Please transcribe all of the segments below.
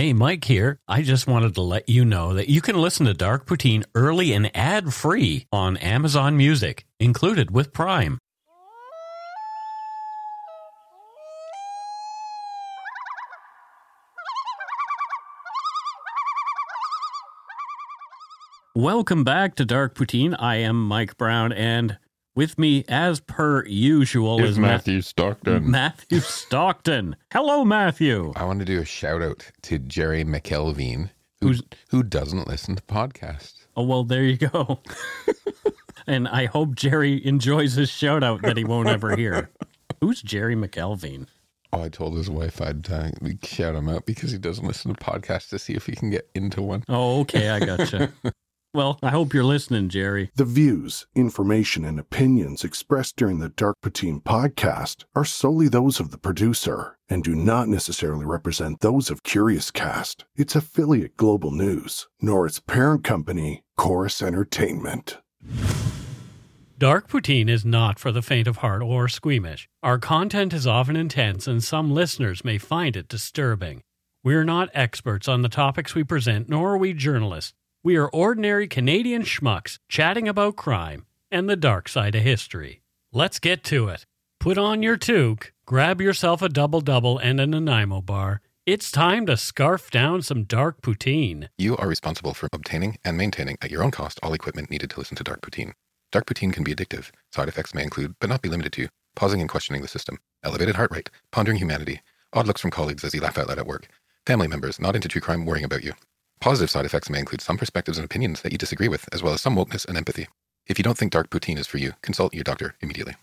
Hey, Mike here. I just wanted to let you know that you can listen to Dark Poutine early and ad-free on Amazon Music, included with Prime. Welcome back to Dark Poutine. I am Mike Brown, and with me, as per usual, is Matthew Stockton. Matthew Stockton. Hello, Matthew. I want to do a shout out to Jerry McElveen, who doesn't listen to podcasts. Oh, well, there you go. And I hope Jerry enjoys his shout out that he won't ever hear. Who's Jerry McElveen? Oh, I told his wife I'd shout him out because he doesn't listen to podcasts to see if he can get into one. Oh, okay, I gotcha. Well, I hope you're listening, Jerry. The views, information, and opinions expressed during the Dark Poutine podcast are solely those of the producer and do not necessarily represent those of Curious Cast, its affiliate Global News, nor its parent company, Chorus Entertainment. Dark Poutine is not for the faint of heart or squeamish. Our content is often intense, and some listeners may find it disturbing. We're not experts on the topics we present, nor are we journalists. We are ordinary Canadian schmucks chatting about crime and the dark side of history. Let's get to it. Put on your toque, grab yourself a double-double and a Nanaimo bar. It's time to scarf down some Dark Poutine. You are responsible for obtaining and maintaining at your own cost all equipment needed to listen to Dark Poutine. Dark Poutine can be addictive. Side effects may include, but not be limited to, pausing and questioning the system, elevated heart rate, pondering humanity, odd looks from colleagues as you laugh out loud at work, family members not into true crime worrying about you. Positive side effects may include some perspectives and opinions that you disagree with, as well as some wokeness and empathy. If you don't think Dark Poutine is for you, consult your doctor immediately.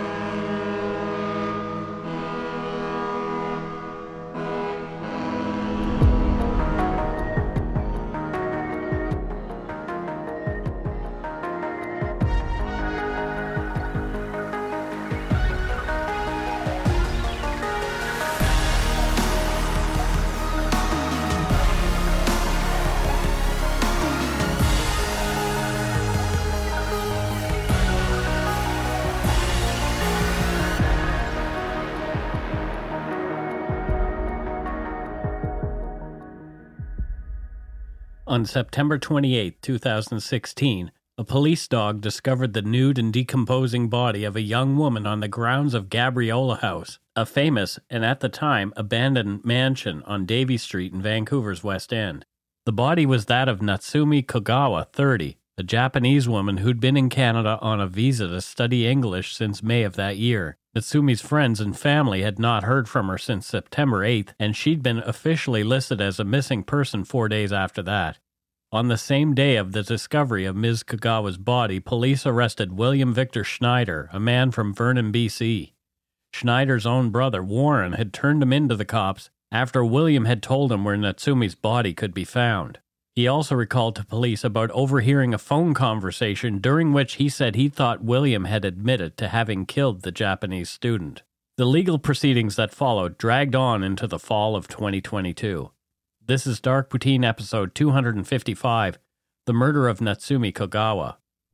On September 28, 2016, a police dog discovered the nude and decomposing body of a young woman on the grounds of Gabriola House, a famous, and at the time, abandoned mansion on Davie Street in Vancouver's West End. The body was that of Natsumi Kogawa, 30, a Japanese woman who'd been in Canada on a visa to study English since May of that year. Natsumi's friends and family had not heard from her since September 8th, and she'd been officially listed as a missing person 4 days after that. On the same day of the discovery of Ms. Kogawa's body, police arrested William Victor Schneider, a man from Vernon, BC. Schneider's own brother, Warren, had turned him into the cops after William had told him where Natsumi's body could be found. He also recalled to police about overhearing a phone conversation during which he said he thought William had admitted to having killed the Japanese student. The legal proceedings that followed dragged on into the fall of 2022. This is Dark Poutine episode 255, The Murder of Natsumi Kogawa.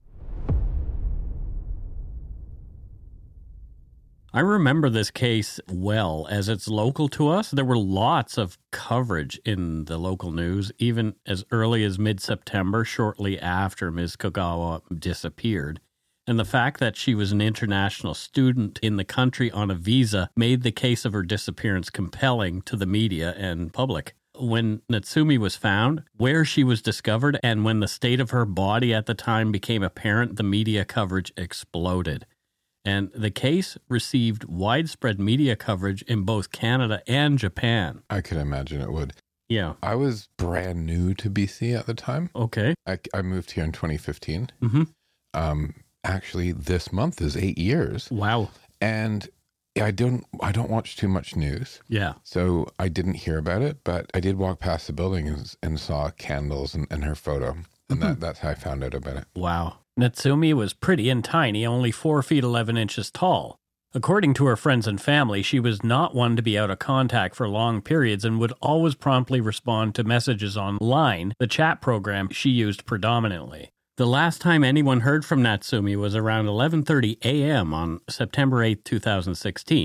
I remember this case well, as it's local to us. There were lots of coverage in the local news, even as early as mid-September, shortly after Ms. Kogawa disappeared. And the fact that she was an international student in the country on a visa made the case of her disappearance compelling to the media and public. When Natsumi was found, where she was discovered, and when the state of her body at the time became apparent, the media coverage exploded. And the case received widespread media coverage in both Canada and Japan. I could imagine it would. Yeah. I was brand new to BC at the time. Okay. I moved here in 2015. Mm-hmm. Actually, this month is 8 years. Wow. And I don't watch too much news. Yeah. So I didn't hear about it, but I did walk past the building and saw candles and her photo. And that's how I found out about it. Wow. Natsumi was pretty and tiny, only 4 feet 11 inches tall. According to her friends and family, she was not one to be out of contact for long periods and would always promptly respond to messages online, the chat program she used predominantly. The last time anyone heard from Natsumi was around 11:30 a.m. on September 8, 2016,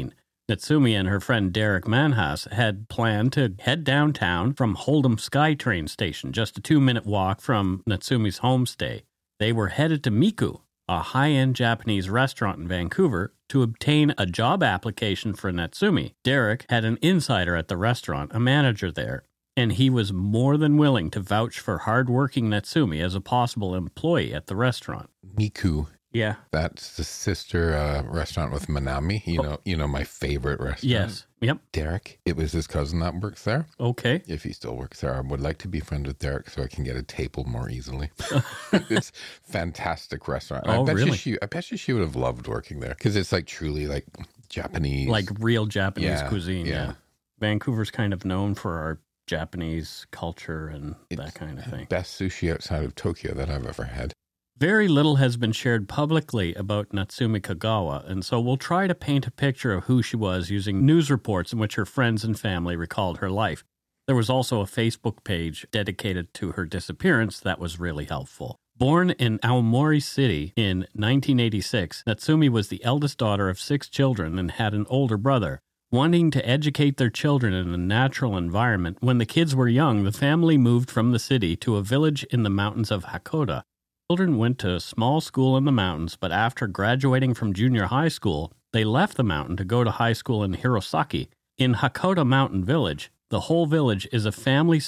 Natsumi and her friend Derek Manhas had planned to head downtown from Holdham SkyTrain station, just a 2-minute walk from Natsumi's homestay. They were headed to Miku, a high-end Japanese restaurant in Vancouver, to obtain a job application for Natsumi. Derek had an insider at the restaurant, a manager there, and he was more than willing to vouch for hard-working Natsumi as a possible employee at the restaurant. Miku. Yeah. That's the sister restaurant with Manami. You know my favorite restaurant. Yes. Yep. Derek. It was his cousin that works there. Okay. If he still works there, I would like to be friends with Derek so I can get a table more easily. It's fantastic restaurant. Oh, really? I bet you she would have loved working there because it's like truly like Japanese. Like real Japanese cuisine. Yeah. Vancouver's kind of known for our Japanese culture and that kind of thing. Best sushi outside of Tokyo that I've ever had. Very little has been shared publicly about Natsumi Kagawa, and so we'll try to paint a picture of who she was using news reports in which her friends and family recalled her life. There was also a Facebook page dedicated to her disappearance that was really helpful. Born in Aomori City in 1986, Natsumi was the eldest daughter of 6 children and had an older brother. Wanting to educate their children in a natural environment, when the kids were young, the family moved from the city to a village in the mountains of Hakoda. Children went to a small school in the mountains, but after graduating from junior high school, they left the mountain to go to high school in Hirosaki. In Hakoda Mountain Village, the whole village is family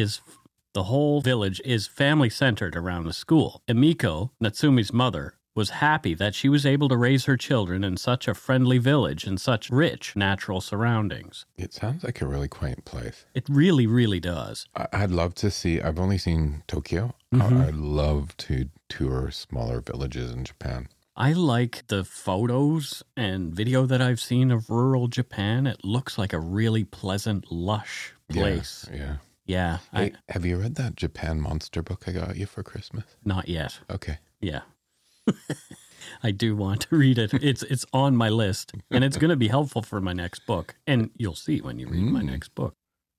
centered around the school. Emiko, Natsumi's mother, was happy that she was able to raise her children in such a friendly village in such rich natural surroundings. It sounds like a really quaint place. It really, really does. I'd love to see, I've only seen Tokyo. Mm-hmm. I'd love to tour smaller villages in Japan. I like the photos and video that I've seen of rural Japan. It looks like a really pleasant, lush place. Yeah. Yeah. Hey, have you read that Japan monster book I got you for Christmas? Not yet. Okay. Yeah. I do want to read it. It's on my list, and it's going to be helpful for my next book. And you'll see when you read my next book.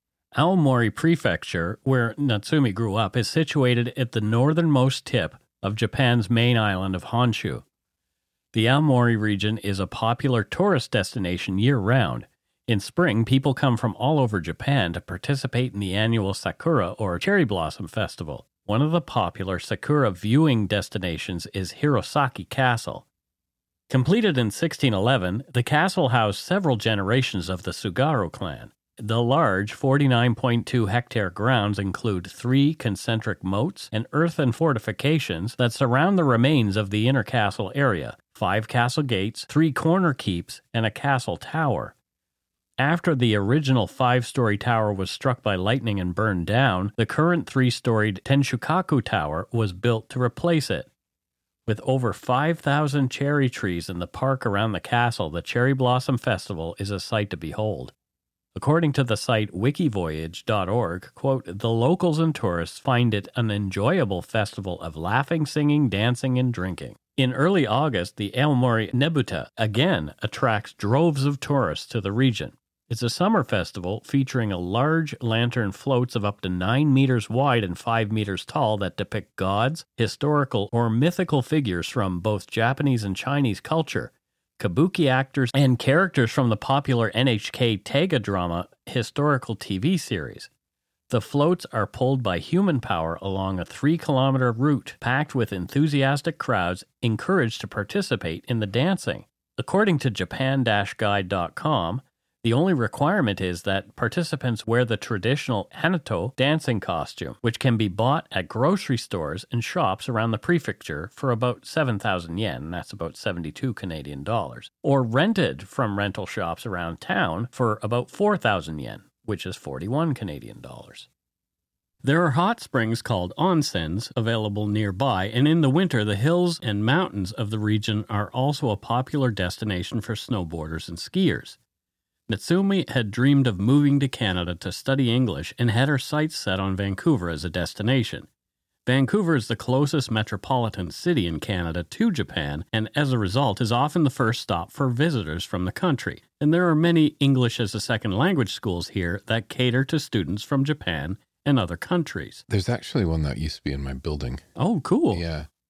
Aomori Prefecture, where Natsumi grew up, is situated at the northernmost tip of Japan's main island of Honshu. The Aomori region is a popular tourist destination year-round. In spring, people come from all over Japan to participate in the annual Sakura or Cherry Blossom Festival. One of the popular Sakura viewing destinations is Hirosaki Castle. Completed in 1611, the castle housed several generations of the Tsugaru clan. The large 49.2 hectare grounds include 3 concentric moats and earthen fortifications that surround the remains of the inner castle area, 5 castle gates, 3 corner keeps, and a castle tower. After the original 5-story tower was struck by lightning and burned down, the current 3-storied Tenshukaku Tower was built to replace it. With over 5,000 cherry trees in the park around the castle, the Cherry Blossom Festival is a sight to behold. According to the site wikivoyage.org, quote, "The locals and tourists find it an enjoyable festival of laughing, singing, dancing, and drinking." In early August, the Aomori Nebuta again attracts droves of tourists to the region. It's a summer festival featuring a large lantern floats of up to 9 meters wide and 5 meters tall that depict gods, historical or mythical figures from both Japanese and Chinese culture, kabuki actors, and characters from the popular NHK Taiga drama historical TV series. The floats are pulled by human power along a 3-kilometer route packed with enthusiastic crowds encouraged to participate in the dancing. According to Japan-Guide.com, the only requirement is that participants wear the traditional Hanato dancing costume, which can be bought at grocery stores and shops around the prefecture for about 7,000 yen, that's about 72 Canadian dollars, or rented from rental shops around town for about 4,000 yen, which is 41 Canadian dollars. There are hot springs called onsens available nearby, and in the winter, the hills and mountains of the region are also a popular destination for snowboarders and skiers. Natsumi had dreamed of moving to Canada to study English and had her sights set on Vancouver as a destination. Vancouver is the closest metropolitan city in Canada to Japan, and as a result is often the first stop for visitors from the country. And there are many English as a second language schools here that cater to students from Japan and other countries. There's actually one that used to be in my building. Oh, cool. Yeah.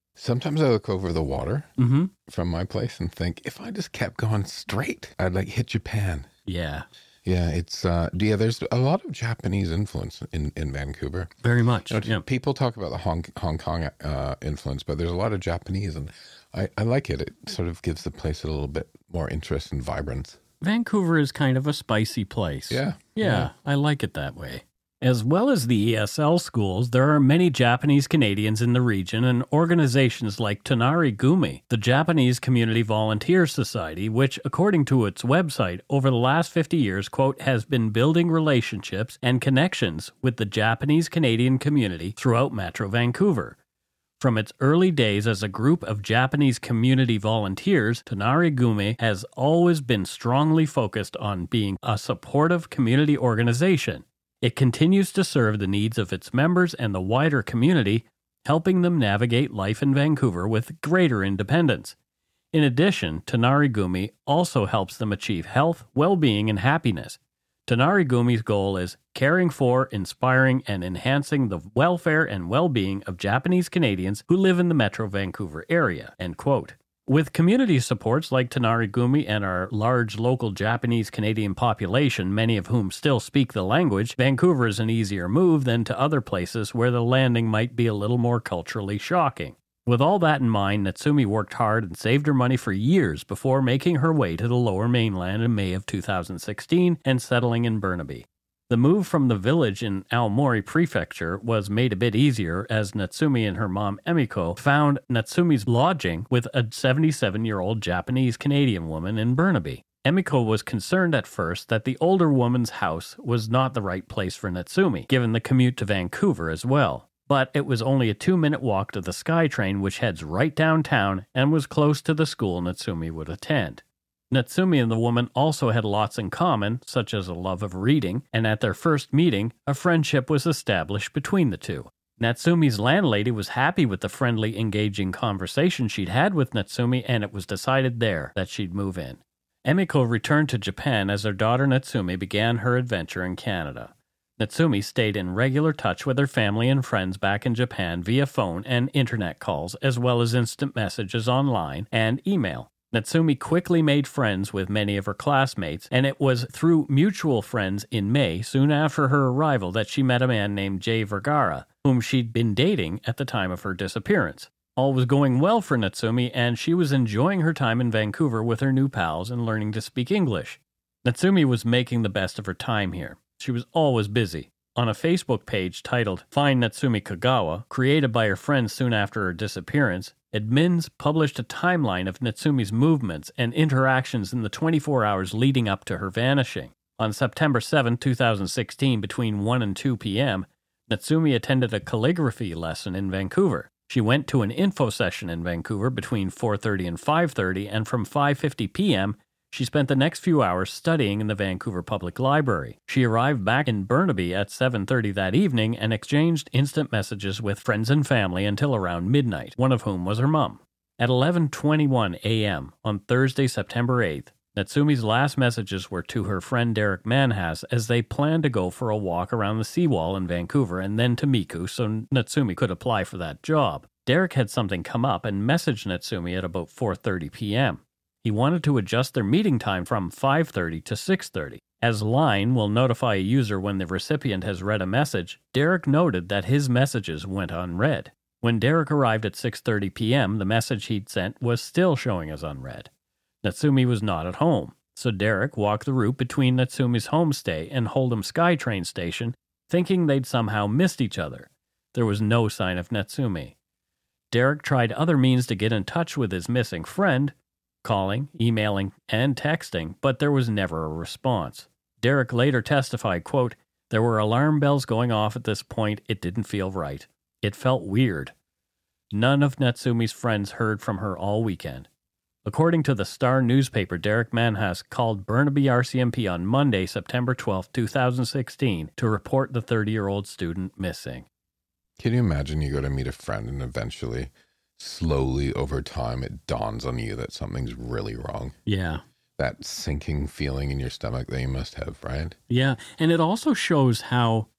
Sometimes I look over the water Mm-hmm. from my place and think, if I just kept going straight, I'd like hit Japan. Yeah, Yeah, it's there's a lot of Japanese influence in Vancouver. very much. You know, Yeah. people talk about the Hong Kong influence, but there's a lot of Japanese, and I like it. It sort of gives the place a little bit more interest and vibrance. Vancouver is kind of a spicy place. Yeah. Yeah, I like it that way. As well as the ESL schools, there are many Japanese Canadians in the region and organizations like Tonari Gumi, the Japanese Community Volunteer Society, which, according to its website, over the last 50 years, quote, has been building relationships and connections with the Japanese Canadian community throughout Metro Vancouver. From its early days as a group of Japanese community volunteers, Tonari Gumi has always been strongly focused on being a supportive community organization. It continues to serve the needs of its members and the wider community, helping them navigate life in Vancouver with greater independence. In addition, Tonari Gumi also helps them achieve health, well-being, and happiness. Tonari Gumi's goal is caring for, inspiring, and enhancing the welfare and well-being of Japanese Canadians who live in the Metro Vancouver area, end quote. With community supports like Tonari Gumi and our large local Japanese Canadian population, many of whom still speak the language, Vancouver is an easier move than to other places where the landing might be a little more culturally shocking. With all that in mind, Natsumi worked hard and saved her money for years before making her way to the Lower Mainland in May of 2016 and settling in Burnaby. The move from the village in Aomori Prefecture was made a bit easier as Natsumi and her mom Emiko found Natsumi's lodging with a 77-year-old Japanese-Canadian woman in Burnaby. Emiko was concerned at first that the older woman's house was not the right place for Natsumi, given the commute to Vancouver as well. But it was only a 2-minute walk to the SkyTrain, which heads right downtown and was close to the school Natsumi would attend. Natsumi and the woman also had lots in common, such as a love of reading, and at their first meeting, a friendship was established between the two. Natsumi's landlady was happy with the friendly, engaging conversation she'd had with Natsumi, and it was decided there that she'd move in. Emiko returned to Japan as her daughter Natsumi began her adventure in Canada. Natsumi stayed in regular touch with her family and friends back in Japan via phone and internet calls, as well as instant messages online and email. Natsumi quickly made friends with many of her classmates, and it was through mutual friends in May, soon after her arrival, that she met a man named Jay Vergara, whom she'd been dating at the time of her disappearance. All was going well for Natsumi, and she was enjoying her time in Vancouver with her new pals and learning to speak English. Natsumi was making the best of her time here. She was always busy. On a Facebook page titled Find Natsumi Kagawa, created by her friends soon after her disappearance, admins published a timeline of Natsumi's movements and interactions in the 24 hours leading up to her vanishing. On September 7, 2016, between 1 and 2 p.m., Natsumi attended a calligraphy lesson in Vancouver. She went to an info session in Vancouver between 4:30 and 5:30, and from 5:50 p.m., she spent the next few hours studying in the Vancouver Public Library. She arrived back in Burnaby at 7:30 that evening and exchanged instant messages with friends and family until around midnight, one of whom was her mom. At 11:21 a.m. on Thursday, September 8th, Natsumi's last messages were to her friend Derek Manhas as they planned to go for a walk around the seawall in Vancouver and then to Miku so Natsumi could apply for that job. Derek had something come up and messaged Natsumi at about 4:30 p.m. He wanted to adjust their meeting time from 5:30 to 6:30. As Line will notify a user when the recipient has read a message, Derek noted that his messages went unread. When Derek arrived at 6:30 p.m., the message he'd sent was still showing as unread. Natsumi was not at home, so Derek walked the route between Natsumi's homestay and Hold'em SkyTrain station, thinking they'd somehow missed each other. There was no sign of Natsumi. Derek tried other means to get in touch with his missing friend, calling, emailing, and texting, but there was never a response. Derek later testified, quote, "There were alarm bells going off at this point. It didn't feel right. It felt weird. None of Natsumi's friends heard from her all weekend." According to the Star newspaper, Derek Manhas called Burnaby RCMP on Monday, September 12, 2016, to report the 30-year-old student missing. Can you imagine you go to meet a friend and eventually, slowly over time, it dawns on you that something's really wrong? Yeah. That sinking feeling in your stomach that you must have, right? Yeah, and it also shows how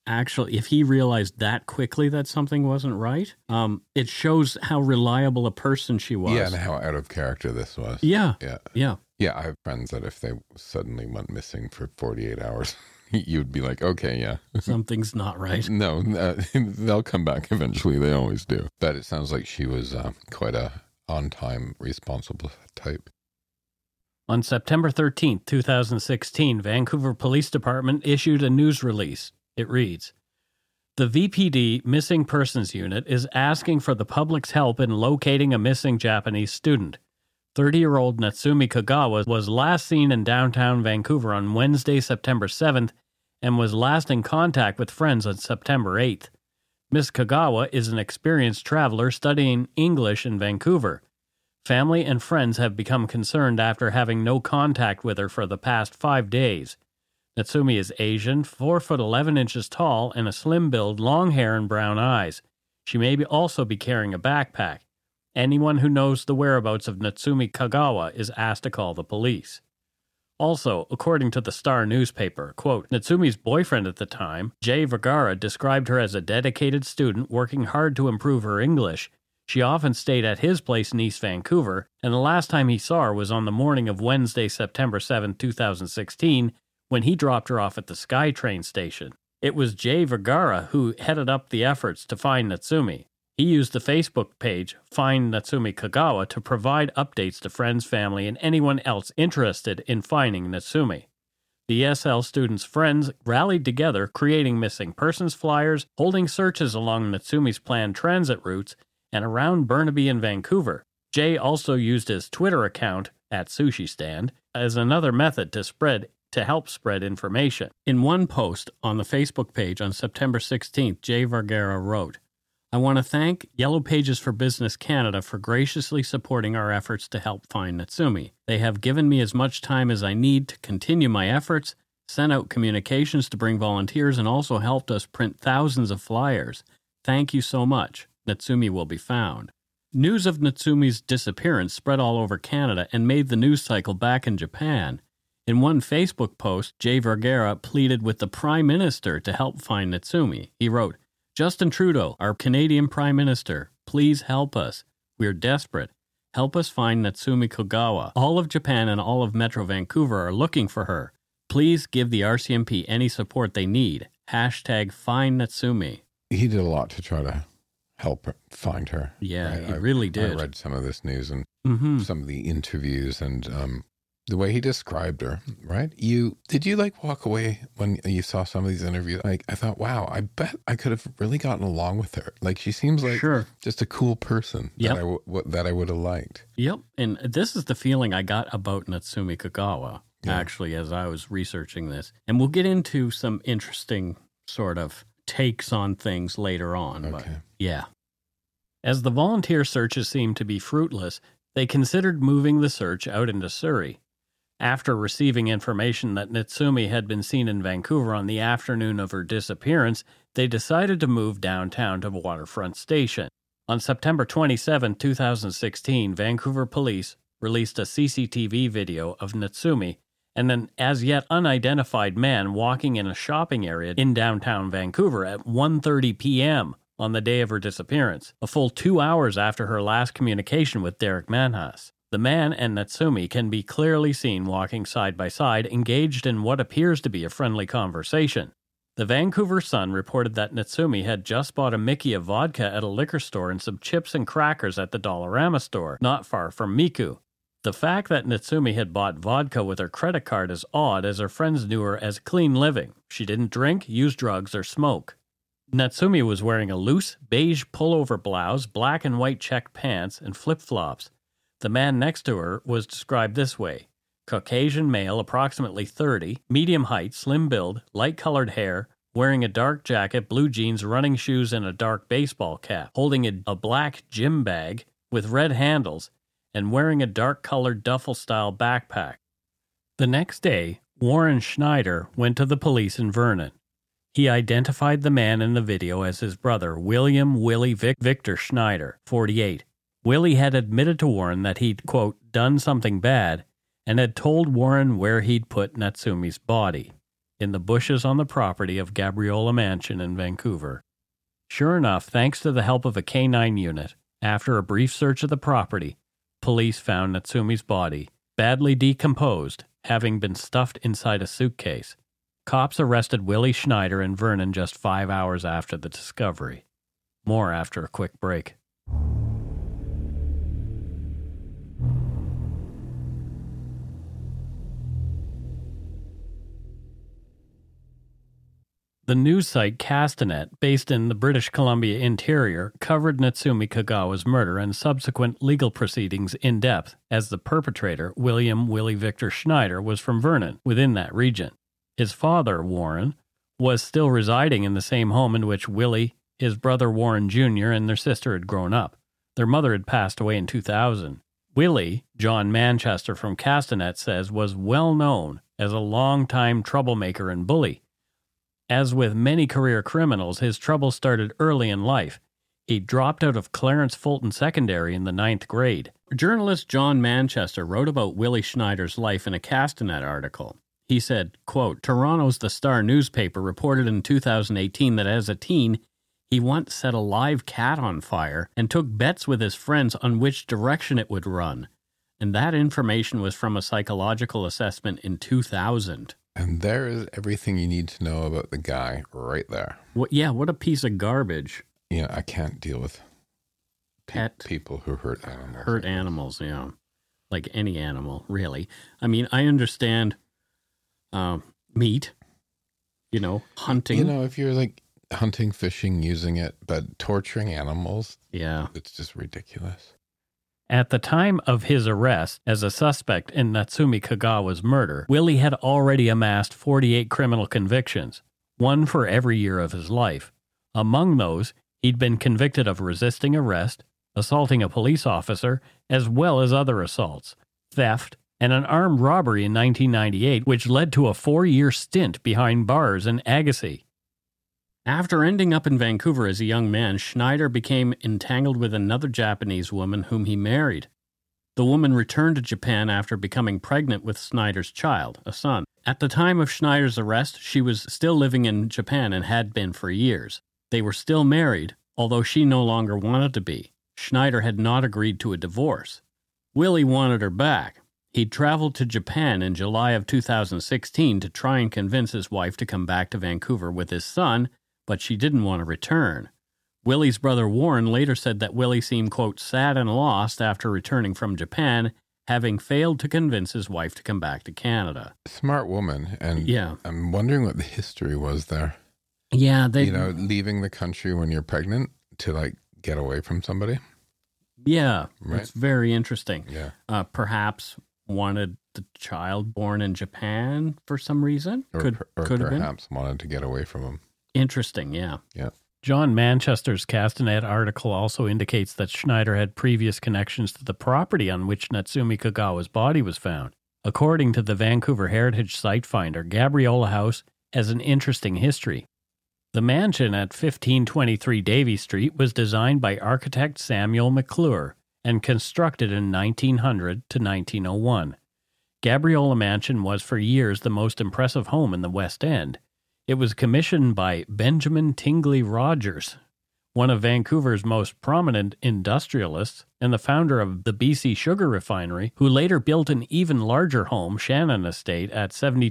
actually, if he realized that quickly that something wasn't right, it shows how reliable a person she was. Yeah, and how out of character this was. Yeah. Yeah. Yeah. Yeah, I have friends that if they suddenly went missing for 48 hours, you'd be like, okay, yeah. Something's not right. No, they'll come back eventually. They always do. But it sounds like she was quite a on-time, responsible type. On September 13, 2016, Vancouver Police Department issued a news release. It reads, "The VPD Missing Persons Unit is asking for the public's help in locating a missing Japanese student. 30-year-old Natsumi Kagawa was last seen in downtown Vancouver on Wednesday, September 7th, and was last in contact with friends on September 8th. Miss Kagawa is an experienced traveler studying English in Vancouver. Family and friends have become concerned after having no contact with her for the past 5 days. Natsumi is Asian, 4 foot 11 inches tall, and a slim build, long hair, and brown eyes. She may also be carrying a backpack. Anyone who knows the whereabouts of Natsumi Kagawa is asked to call the police." Also, according to the Star newspaper, quote, "Natsumi's boyfriend at the time, Jay Vergara, described her as a dedicated student working hard to improve her English. She often stayed at his place in East Vancouver, and the last time he saw her was on the morning of Wednesday, September 7, 2016, when he dropped her off at the SkyTrain station. It was Jay Vergara who headed up the efforts to find Natsumi. He used the Facebook page, Find Natsumi Kagawa, to provide updates to friends, family, and anyone else interested in finding Natsumi. The ESL students' friends rallied together, creating missing persons flyers, holding searches along Natsumi's planned transit routes, and around Burnaby and Vancouver. Jay also used his Twitter account, @SushiStand, as another method to help spread information. In one post on the Facebook page on September 16th, Jay Vergara wrote, "I want to thank Yellow Pages for Business Canada for graciously supporting our efforts to help find Natsumi. They have given me as much time as I need to continue my efforts, sent out communications to bring volunteers, and also helped us print thousands of flyers. Thank you so much. Natsumi will be found." News of Natsumi's disappearance spread all over Canada and made the news cycle back in Japan. In one Facebook post, Jay Vergara pleaded with the Prime Minister to help find Natsumi. He wrote, "Justin Trudeau, our Canadian Prime Minister, please help us. We're desperate. Help us find Natsumi Kagawa. All of Japan and all of Metro Vancouver are looking for her. Please give the RCMP any support they need. #FindNatsumi." He did a lot to try to help find her. Yeah, he really did. I read some of this news and some of the interviews and the way he described her, right? Did you walk away when you saw some of these interviews? I thought, wow, I bet I could have really gotten along with her. She seems like just a cool person that I would have liked. Yep. And this is the feeling I got about Natsumi Kagawa, actually, as I was researching this. And we'll get into some interesting sort of takes on things later on. Okay. But yeah. As the volunteer searches seemed to be fruitless, they considered moving the search out into Surrey. After receiving information that Natsumi had been seen in Vancouver on the afternoon of her disappearance, they decided to move downtown to Waterfront Station. On September 27, 2016, Vancouver police released a CCTV video of Natsumi and an as-yet unidentified man walking in a shopping area in downtown Vancouver at 1:30 p.m. on the day of her disappearance, a full 2 hours after her last communication with Derek Manhas. The man and Natsumi can be clearly seen walking side by side, engaged in what appears to be a friendly conversation. The Vancouver Sun reported that Natsumi had just bought a Mickey of vodka at a liquor store and some chips and crackers at the Dollarama store, not far from Miku. The fact that Natsumi had bought vodka with her credit card is odd, as her friends knew her as clean living. She didn't drink, use drugs, or smoke. Natsumi was wearing a loose, beige pullover blouse, black and white checked pants, and flip-flops. The man next to her was described this way: Caucasian male, approximately 30, medium height, slim build, light-colored hair, wearing a dark jacket, blue jeans, running shoes, and a dark baseball cap, holding a black gym bag with red handles, and wearing a dark-colored duffel-style backpack. The next day, Warren Schneider went to the police in Vernon. He identified the man in the video as his brother, William Willie Victor Schneider, 48. Willie had admitted to Warren that he'd, quote, done something bad, and had told Warren where he'd put Natsumi's body. in the bushes on the property of Gabriola Mansion in Vancouver. Sure enough, thanks to the help of a K-9 unit, after a brief search of the property, police found Natsumi's body, badly decomposed, having been stuffed inside a suitcase. Cops arrested Willie Schneider and Vernon just 5 hours after the discovery. More after a quick break. The news site Castanet, based in the British Columbia interior, covered Natsumi Kagawa's murder and subsequent legal proceedings in depth, as the perpetrator, William Willie Victor Schneider, was from Vernon, within that region. His father, Warren, was still residing in the same home in which Willie, his brother Warren Jr., and their sister had grown up. Their mother had passed away in 2000. Willie, John Manchester from Castanet says, was well known as a long-time troublemaker and bully. As with many career criminals, his trouble started early in life. He dropped out of Clarence Fulton Secondary in the 9th grade. Journalist John Manchester wrote about Willie Schneider's life in a Castanet article. He said, quote, Toronto's The Star newspaper reported in 2018 that as a teen, he once set a live cat on fire and took bets with his friends on which direction it would run. And that information was from a psychological assessment in 2000. And there is everything you need to know about the guy right there. What a piece of garbage. Yeah, I can't deal with people who hurt animals. Hurt animals, yeah. Like any animal, really. I mean, I understand meat, hunting. If you're like hunting, fishing, using it, but torturing animals, yeah, it's just ridiculous. At the time of his arrest as a suspect in Natsumi Kagawa's murder, Willie had already amassed 48 criminal convictions, one for every year of his life. Among those, he'd been convicted of resisting arrest, assaulting a police officer, as well as other assaults, theft, and an armed robbery in 1998, which led to a 4-year stint behind bars in Agassiz. After ending up in Vancouver as a young man, Schneider became entangled with another Japanese woman whom he married. The woman returned to Japan after becoming pregnant with Schneider's child, a son. At the time of Schneider's arrest, she was still living in Japan and had been for years. They were still married, although she no longer wanted to be. Schneider had not agreed to a divorce. Willie wanted her back. He'd traveled to Japan in July of 2016 to try and convince his wife to come back to Vancouver with his son, but she didn't want to return. Willie's brother Warren later said that Willie seemed, quote, sad and lost after returning from Japan, having failed to convince his wife to come back to Canada. Smart woman, and yeah. I'm wondering what the history was there. Yeah, leaving the country when you're pregnant to get away from somebody. Yeah, right? It's very interesting. Yeah, perhaps wanted the child born in Japan for some reason, could perhaps have been. Wanted to get away from him. Interesting, yeah. Yeah. John Manchester's Castanet article also indicates that Schneider had previous connections to the property on which Natsumi Kagawa's body was found. According to the Vancouver Heritage Site Finder, Gabriola House has an interesting history. The mansion at 1523 Davie Street was designed by architect Samuel McClure and constructed in 1900 to 1901. Gabriola Mansion was for years the most impressive home in the West End. It was commissioned by Benjamin Tingley Rogers, one of Vancouver's most prominent industrialists and the founder of the BC Sugar Refinery, who later built an even larger home, Shannon Estate, at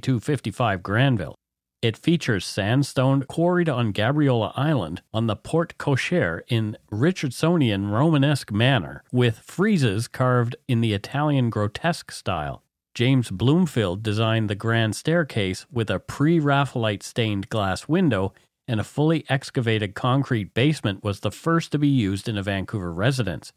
7255 Granville. It features sandstone quarried on Gabriola Island on the Porte Cochere in Richardsonian Romanesque manner, with friezes carved in the Italian grotesque style. James Bloomfield designed the grand staircase with a pre-Raphaelite stained glass window, and a fully excavated concrete basement was the first to be used in a Vancouver residence.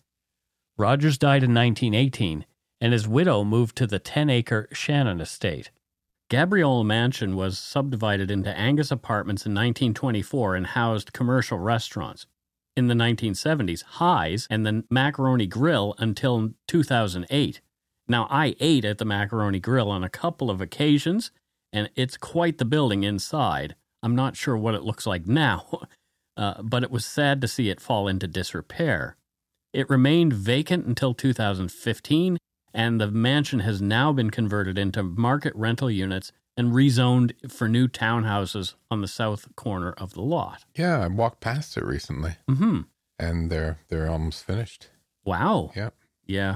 Rogers died in 1918, and his widow moved to the 10-acre Shannon Estate. Gabriola Mansion was subdivided into Angus apartments in 1924 and housed commercial restaurants. In the 1970s, Highs and the Macaroni Grill until 2008. Now, I ate at the Macaroni Grill on a couple of occasions, and it's quite the building inside. I'm not sure what it looks like now, but it was sad to see it fall into disrepair. It remained vacant until 2015, and the mansion has now been converted into market rental units and rezoned for new townhouses on the south corner of the lot. Yeah, I walked past it recently. Mm-hmm. And they're almost finished. Wow. Yeah. Yeah.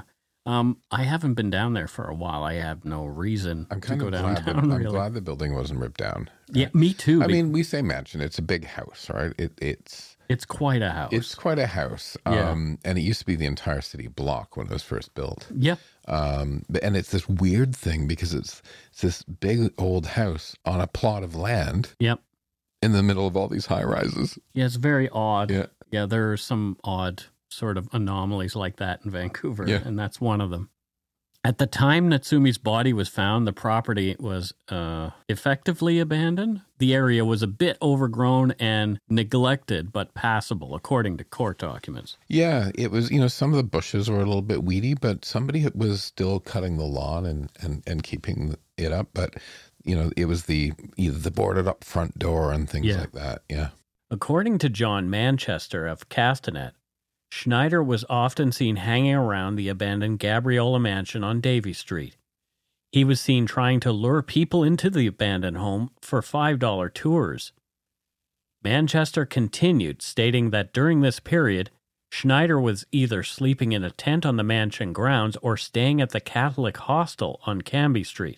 I haven't been down there for a while. I have no reason to go downtown. I'm glad the building wasn't ripped down. Right? Yeah, me too. I mean, we say mansion. It's a big house, right? It's quite a house. It's quite a house. Yeah. And it used to be the entire city block when it was first built. Yeah. And it's this weird thing because it's this big old house on a plot of land. Yep. In the middle of all these high rises. Yeah, it's very odd. Yeah. Yeah, there are some odd sort of anomalies like that in Vancouver, yeah. and that's one of them. At the time Natsumi's body was found, the property was effectively abandoned. The area was a bit overgrown and neglected, but passable, according to court documents. Yeah, it was, some of the bushes were a little bit weedy, but somebody was still cutting the lawn and keeping it up. But, it was either the boarded up front door and things like that. Yeah. According to John Manchester of Castanet, Schneider was often seen hanging around the abandoned Gabriola mansion on Davie Street. He was seen trying to lure people into the abandoned home for $5 tours. Manchester continued, stating that during this period, Schneider was either sleeping in a tent on the mansion grounds or staying at the Catholic hostel on Cambie Street.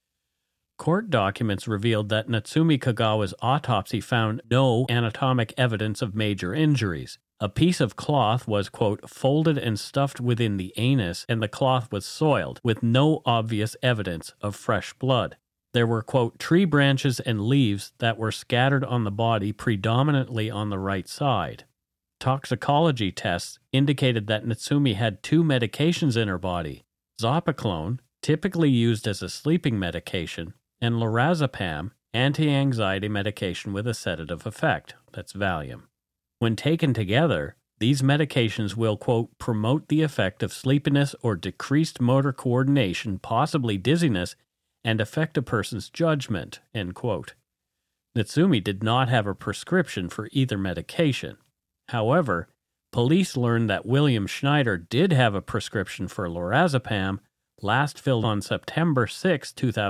Court documents revealed that Natsumi Kagawa's autopsy found no anatomic evidence of major injuries. A piece of cloth was, quote, folded and stuffed within the anus, and the cloth was soiled, with no obvious evidence of fresh blood. There were, quote, tree branches and leaves that were scattered on the body, predominantly on the right side. Toxicology tests indicated that Natsumi had 2 medications in her body, Zopiclone, typically used as a sleeping medication, and lorazepam, anti-anxiety medication with a sedative effect, that's Valium. When taken together, these medications will, quote, promote the effect of sleepiness or decreased motor coordination, possibly dizziness, and affect a person's judgment, end quote. Natsumi did not have a prescription for either medication. However, police learned that William Schneider did have a prescription for lorazepam, last filled on September 6,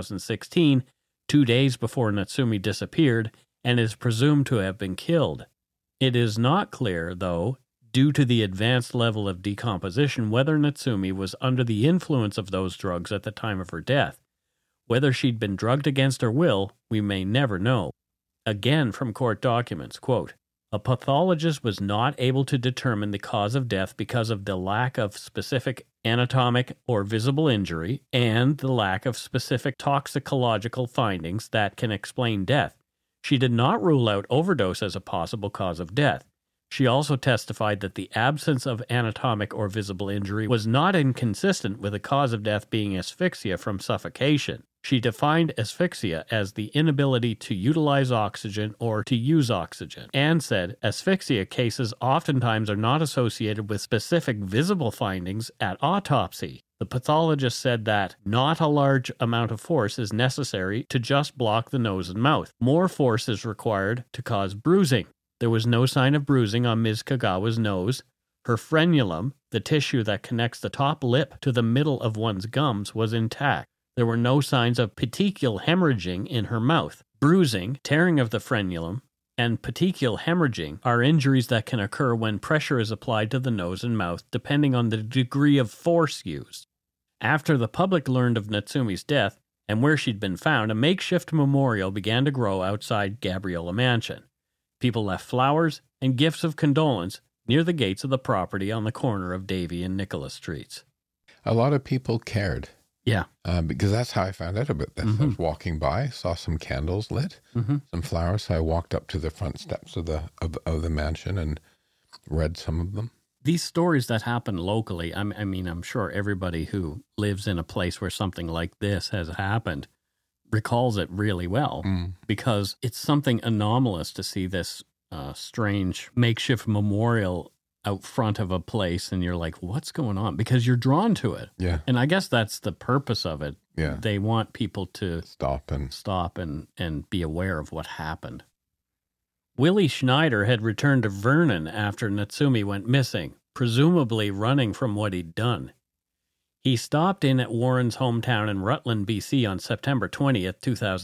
2016, 2 days before Natsumi disappeared, and is presumed to have been killed. It is not clear, though, due to the advanced level of decomposition, whether Natsumi was under the influence of those drugs at the time of her death. Whether she'd been drugged against her will, we may never know. Again from court documents, quote, a pathologist was not able to determine the cause of death because of the lack of specific anatomic or visible injury and the lack of specific toxicological findings that can explain death. She did not rule out overdose as a possible cause of death. She also testified that the absence of anatomic or visible injury was not inconsistent with the cause of death being asphyxia from suffocation. She defined asphyxia as the inability to utilize oxygen or to use oxygen, and said asphyxia cases oftentimes are not associated with specific visible findings at autopsy. The pathologist said that not a large amount of force is necessary to just block the nose and mouth. More force is required to cause bruising. There was no sign of bruising on Ms. Kagawa's nose. Her frenulum, the tissue that connects the top lip to the middle of one's gums, was intact. There were no signs of petechial hemorrhaging in her mouth. Bruising, tearing of the frenulum, and petechial hemorrhaging are injuries that can occur when pressure is applied to the nose and mouth, depending on the degree of force used. After the public learned of Natsumi's death and where she'd been found, a makeshift memorial began to grow outside Gabriola Mansion. People left flowers and gifts of condolence near the gates of the property on the corner of Davie and Nicholas Streets. A lot of people cared. Yeah. Because that's how I found out about this. I was walking by, saw some candles lit, some flowers. So I walked up to the front steps of the mansion and read some of them. These stories that happen locally, I mean, I'm sure everybody who lives in a place where something like this has happened recalls it really well, because it's something anomalous to see this strange makeshift memorial out front of a place, and you're like, what's going on? Because you're drawn to it. Yeah. And I guess that's the purpose of it. Yeah. They want people to stop and be aware of what happened. Willie Schneider had returned to Vernon after Natsumi went missing, presumably running from what he'd done. He stopped in at Warren's hometown in Rutland, BC on September 20th,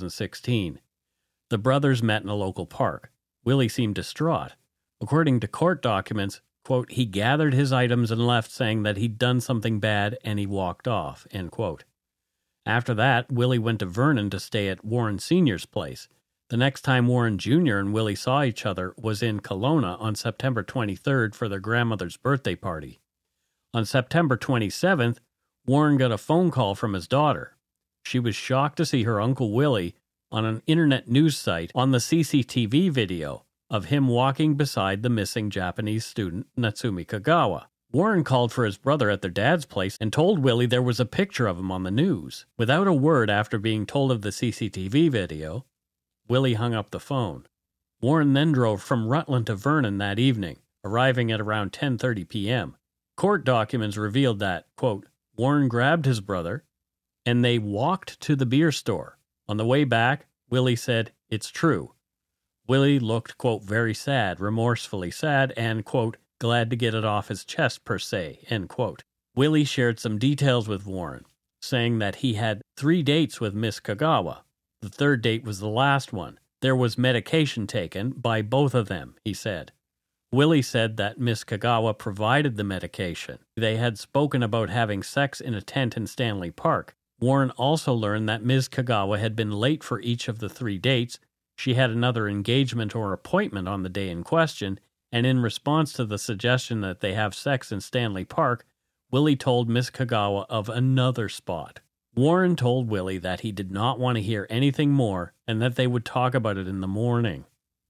2016. The brothers met in a local park. Willie seemed distraught. According to court documents, quote, he gathered his items and left saying that he'd done something bad and he walked off, end quote. After that, Willie went to Vernon to stay at Warren Sr.'s place. The next time Warren Jr. and Willie saw each other was in Kelowna on September 23rd for their grandmother's birthday party. On September 27th, Warren got a phone call from his daughter. She was shocked to see her Uncle Willie on an internet news site on the CCTV video of him walking beside the missing Japanese student Natsumi Kagawa. Warren called for his brother at their dad's place and told Willie there was a picture of him on the news. Without a word after being told of the CCTV video, Willie hung up the phone. Warren then drove from Rutland to Vernon that evening, arriving at around 10:30 p.m. Court documents revealed that, quote, Warren grabbed his brother and they walked to the beer store. On the way back, Willie said, it's true. Willie looked, quote, very sad, remorsefully sad, and, quote, glad to get it off his chest, per se, end quote. Willie shared some details with Warren, saying that he had 3 dates with Miss Kagawa. The third date was the last one. There was medication taken by both of them, he said. Willie said that Miss Kagawa provided the medication. They had spoken about having sex in a tent in Stanley Park. Warren also learned that Ms. Kagawa had been late for each of the 3 dates. She had another engagement or appointment on the day in question, and in response to the suggestion that they have sex in Stanley Park, Willie told Miss Kagawa of another spot. Warren told Willie that he did not want to hear anything more and that they would talk about it in the morning.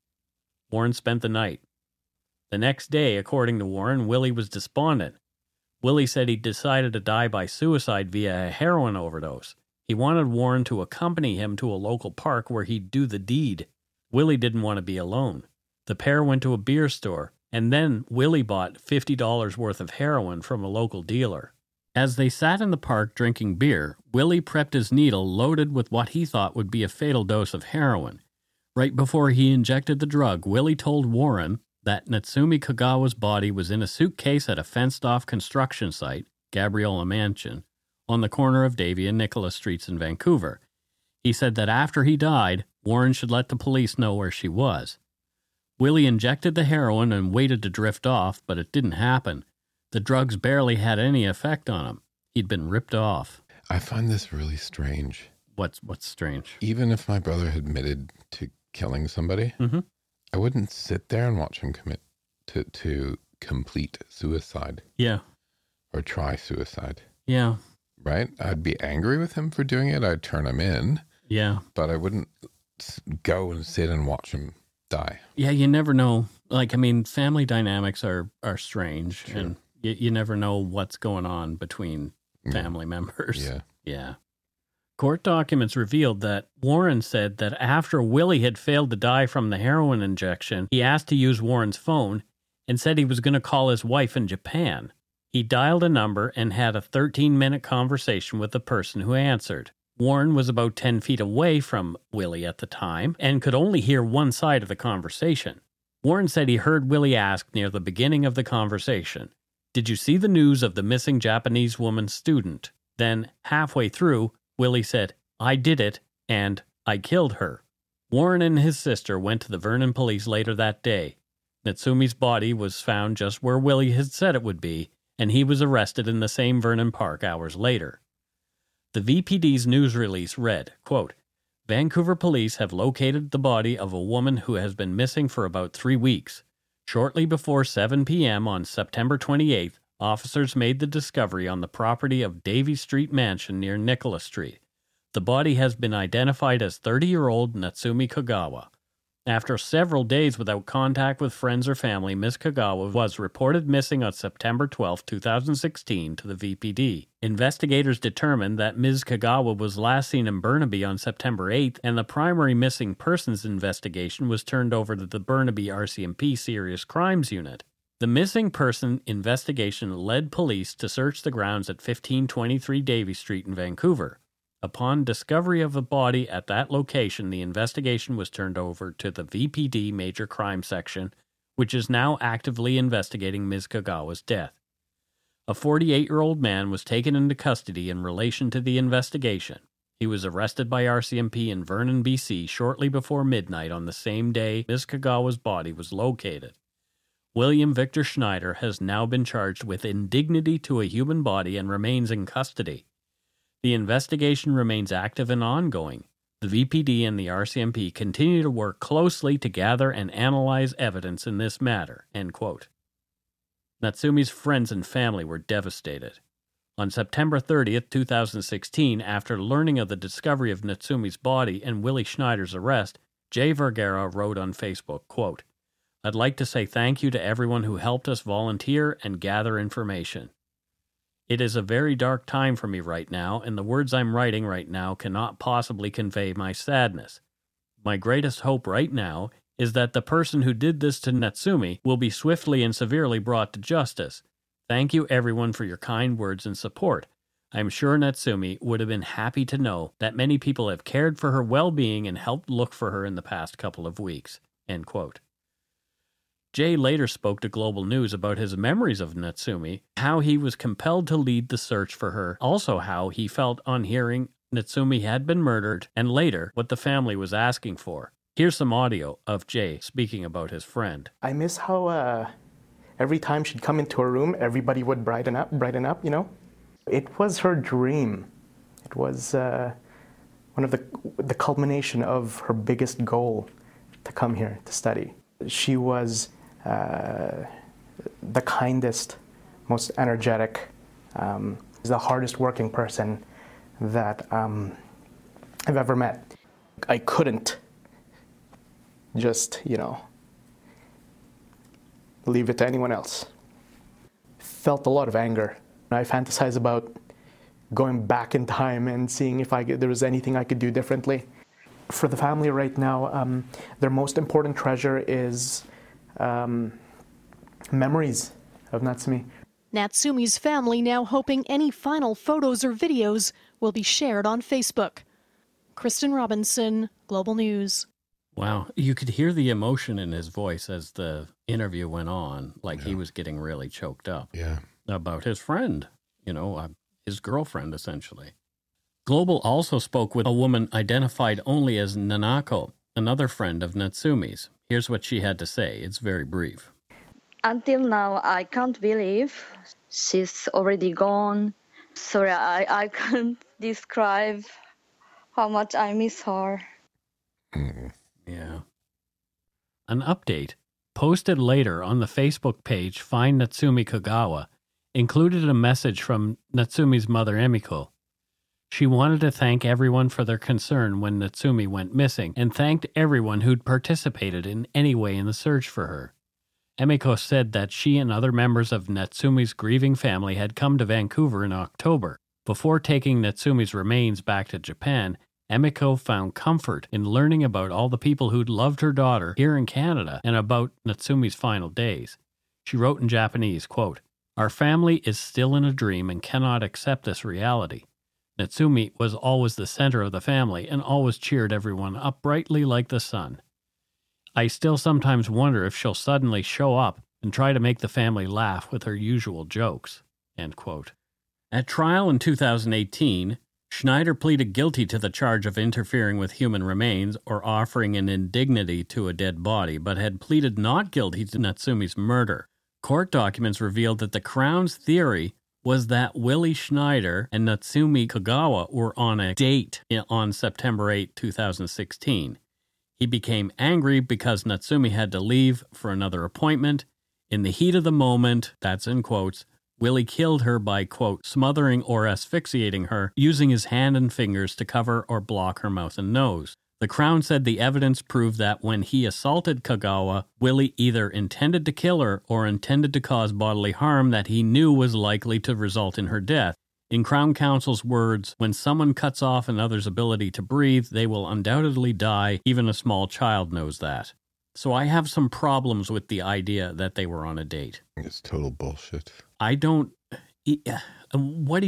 Warren spent the night. The next day, according to Warren, Willie was despondent. Willie said he decided to die by suicide via a heroin overdose. He wanted Warren to accompany him to a local park where he'd do the deed. Willie didn't want to be alone. The pair went to a beer store, and then Willie bought $50 worth of heroin from a local dealer. As they sat in the park drinking beer, Willie prepped his needle loaded with what he thought would be a fatal dose of heroin. Right before he injected the drug, Willie told Warren that Natsumi Kagawa's body was in a suitcase at a fenced-off construction site, Gabriola Mansion, on the corner of Davie and Nicholas Streets in Vancouver. He said that after he died, Warren should let the police know where she was. Willie injected the heroin and waited to drift off, but it didn't happen. The drugs barely had any effect on him. He'd been ripped off. I find this really strange. What's strange? Even if my brother admitted to killing somebody, I wouldn't sit there and watch him commit to complete suicide. Yeah. Or try suicide. Yeah. Right? I'd be angry with him for doing it. I'd turn him in. Yeah. But I wouldn't go and sit and watch him die. Yeah, you never know. Like, I mean, family dynamics are strange. True. And you never know what's going on between family members. Yeah. Yeah. Court documents revealed that Warren said that after Willie had failed to die from the heroin injection, he asked to use Warren's phone and said he was going to call his wife in Japan. He dialed a number and had a 13-minute conversation with the person who answered. Warren was about 10 feet away from Willie at the time and could only hear one side of the conversation. Warren said he heard Willie ask near the beginning of the conversation, "Did you see the news of the missing Japanese woman student?" Then, halfway through, Willie said, "I did it, and I killed her." Warren and his sister went to the Vernon police later that day. Natsumi's body was found just where Willie had said it would be, and he was arrested in the same Vernon Park hours later. The VPD's news release read, quote, "Vancouver police have located the body of a woman who has been missing for about 3 weeks. Shortly before 7 p.m. on September 28th, officers made the discovery on the property of Davie Street Mansion near Nicholas Street. The body has been identified as 30-year-old Natsumi Kagawa. After several days without contact with friends or family, Ms. Kagawa was reported missing on September 12, 2016 to the VPD. Investigators determined that Ms. Kagawa was last seen in Burnaby on September 8th, and the primary missing persons investigation was turned over to the Burnaby RCMP Serious Crimes Unit. The missing person investigation led police to search the grounds at 1523 Davie Street in Vancouver. Upon discovery of a body at that location, the investigation was turned over to the VPD Major Crime Section, which is now actively investigating Ms. Kagawa's death. A 48-year-old man was taken into custody in relation to the investigation. He was arrested by RCMP in Vernon, BC, shortly before midnight on the same day Ms. Kagawa's body was located. William Victor Schneider has now been charged with indignity to a human body and remains in custody. The investigation remains active and ongoing. The VPD and the RCMP continue to work closely to gather and analyze evidence in this matter." End quote. Natsumi's friends and family were devastated. On September 30th, 2016, after learning of the discovery of Natsumi's body and Willie Schneider's arrest, Jay Vergara wrote on Facebook, quote, "I'd like to say thank you to everyone who helped us volunteer and gather information. It is a very dark time for me right now, and the words I'm writing right now cannot possibly convey my sadness. My greatest hope right now is that the person who did this to Natsumi will be swiftly and severely brought to justice. Thank you everyone for your kind words and support. I'm sure Natsumi would have been happy to know that many people have cared for her well-being and helped look for her in the past couple of weeks." End quote. Jay later spoke to Global News about his memories of Natsumi, how he was compelled to lead the search for her, also how he felt on hearing Natsumi had been murdered, and later what the family was asking for. Here's some audio of Jay speaking about his friend. "I miss how every time she'd come into her room, everybody would brighten up, you know? It was her dream. It was one of the culmination of her biggest goal to come here to study. She was the kindest, most energetic, the hardest working person that I've ever met. I couldn't just, leave it to anyone else. Felt a lot of anger. I fantasize about going back in time and seeing if there was anything I could do differently. For the family right now, their most important treasure is memories of Natsumi. Natsumi's family now hoping any final photos or videos will be shared on Facebook. Kristen Robinson, Global News. Wow, you could hear the emotion in his voice as the interview went on, like he was getting really choked up. Yeah. About his friend, his girlfriend, essentially. Global also spoke with a woman identified only as Nanako, another friend of Natsumi's. Here's what she had to say. It's very brief. "Until now, I can't believe she's already gone. Sorry, I can't describe how much I miss her." Yeah. An update, posted later on the Facebook page Find Natsumi Kagawa, included a message from Natsumi's mother, Emiko. She wanted to thank everyone for their concern when Natsumi went missing and thanked everyone who'd participated in any way in the search for her. Emiko said that she and other members of Natsumi's grieving family had come to Vancouver in October. Before taking Natsumi's remains back to Japan, Emiko found comfort in learning about all the people who'd loved her daughter here in Canada and about Natsumi's final days. She wrote in Japanese, quote, "Our family is still in a dream and cannot accept this reality. Natsumi was always the center of the family and always cheered everyone up brightly like the sun. I still sometimes wonder if she'll suddenly show up and try to make the family laugh with her usual jokes." End quote. At trial in 2018, Schneider pleaded guilty to the charge of interfering with human remains or offering an indignity to a dead body, but had pleaded not guilty to Natsumi's murder. Court documents revealed that the Crown's theory was that Willie Schneider and Natsumi Kagawa were on a date on September 8, 2016. He became angry because Natsumi had to leave for another appointment. In the heat of the moment, that's in quotes, Willie killed her by, quote, smothering or asphyxiating her, using his hand and fingers to cover or block her mouth and nose. The Crown said the evidence proved that when he assaulted Kagawa, Willie either intended to kill her or intended to cause bodily harm that he knew was likely to result in her death. In Crown Counsel's words, when someone cuts off another's ability to breathe, they will undoubtedly die. Even a small child knows that. So I have some problems with the idea that they were on a date. It's total bullshit. I don't. What are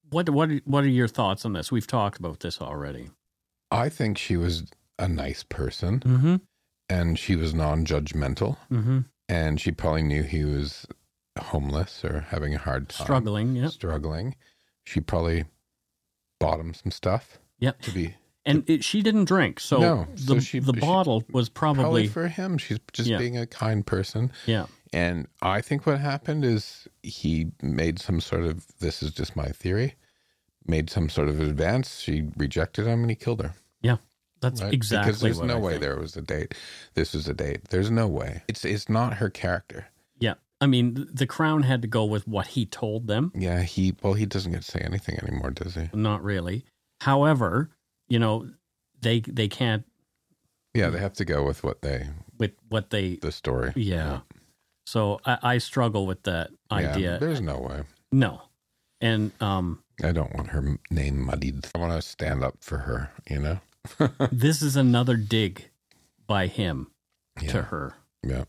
your thoughts on this? We've talked about this already. I think she was a nice person, mm-hmm. and she was non-judgmental, mm-hmm. and she probably knew he was homeless or having a hard time. Struggling. She probably bought him some stuff. Yep. To be... she didn't drink, so the bottle was probably for him. She's just being a kind person. Yeah. And I think what happened is he made some sort of, this is just my theory, made some sort of advance. She rejected him and he killed her. Yeah. That's right? Exactly because there's what no I way think. there was a date. This was a date. There's no way. It's not her character. Yeah. I mean, the Crown had to go with what he told them. Yeah, he doesn't get to say anything anymore, does he? Not really. However, they can't. Yeah, they have to go with the story. Yeah. So I struggle with that idea. Yeah, there's no way. No. And I don't want her name muddied. I want to stand up for her, This is another dig by him to her. Yeah.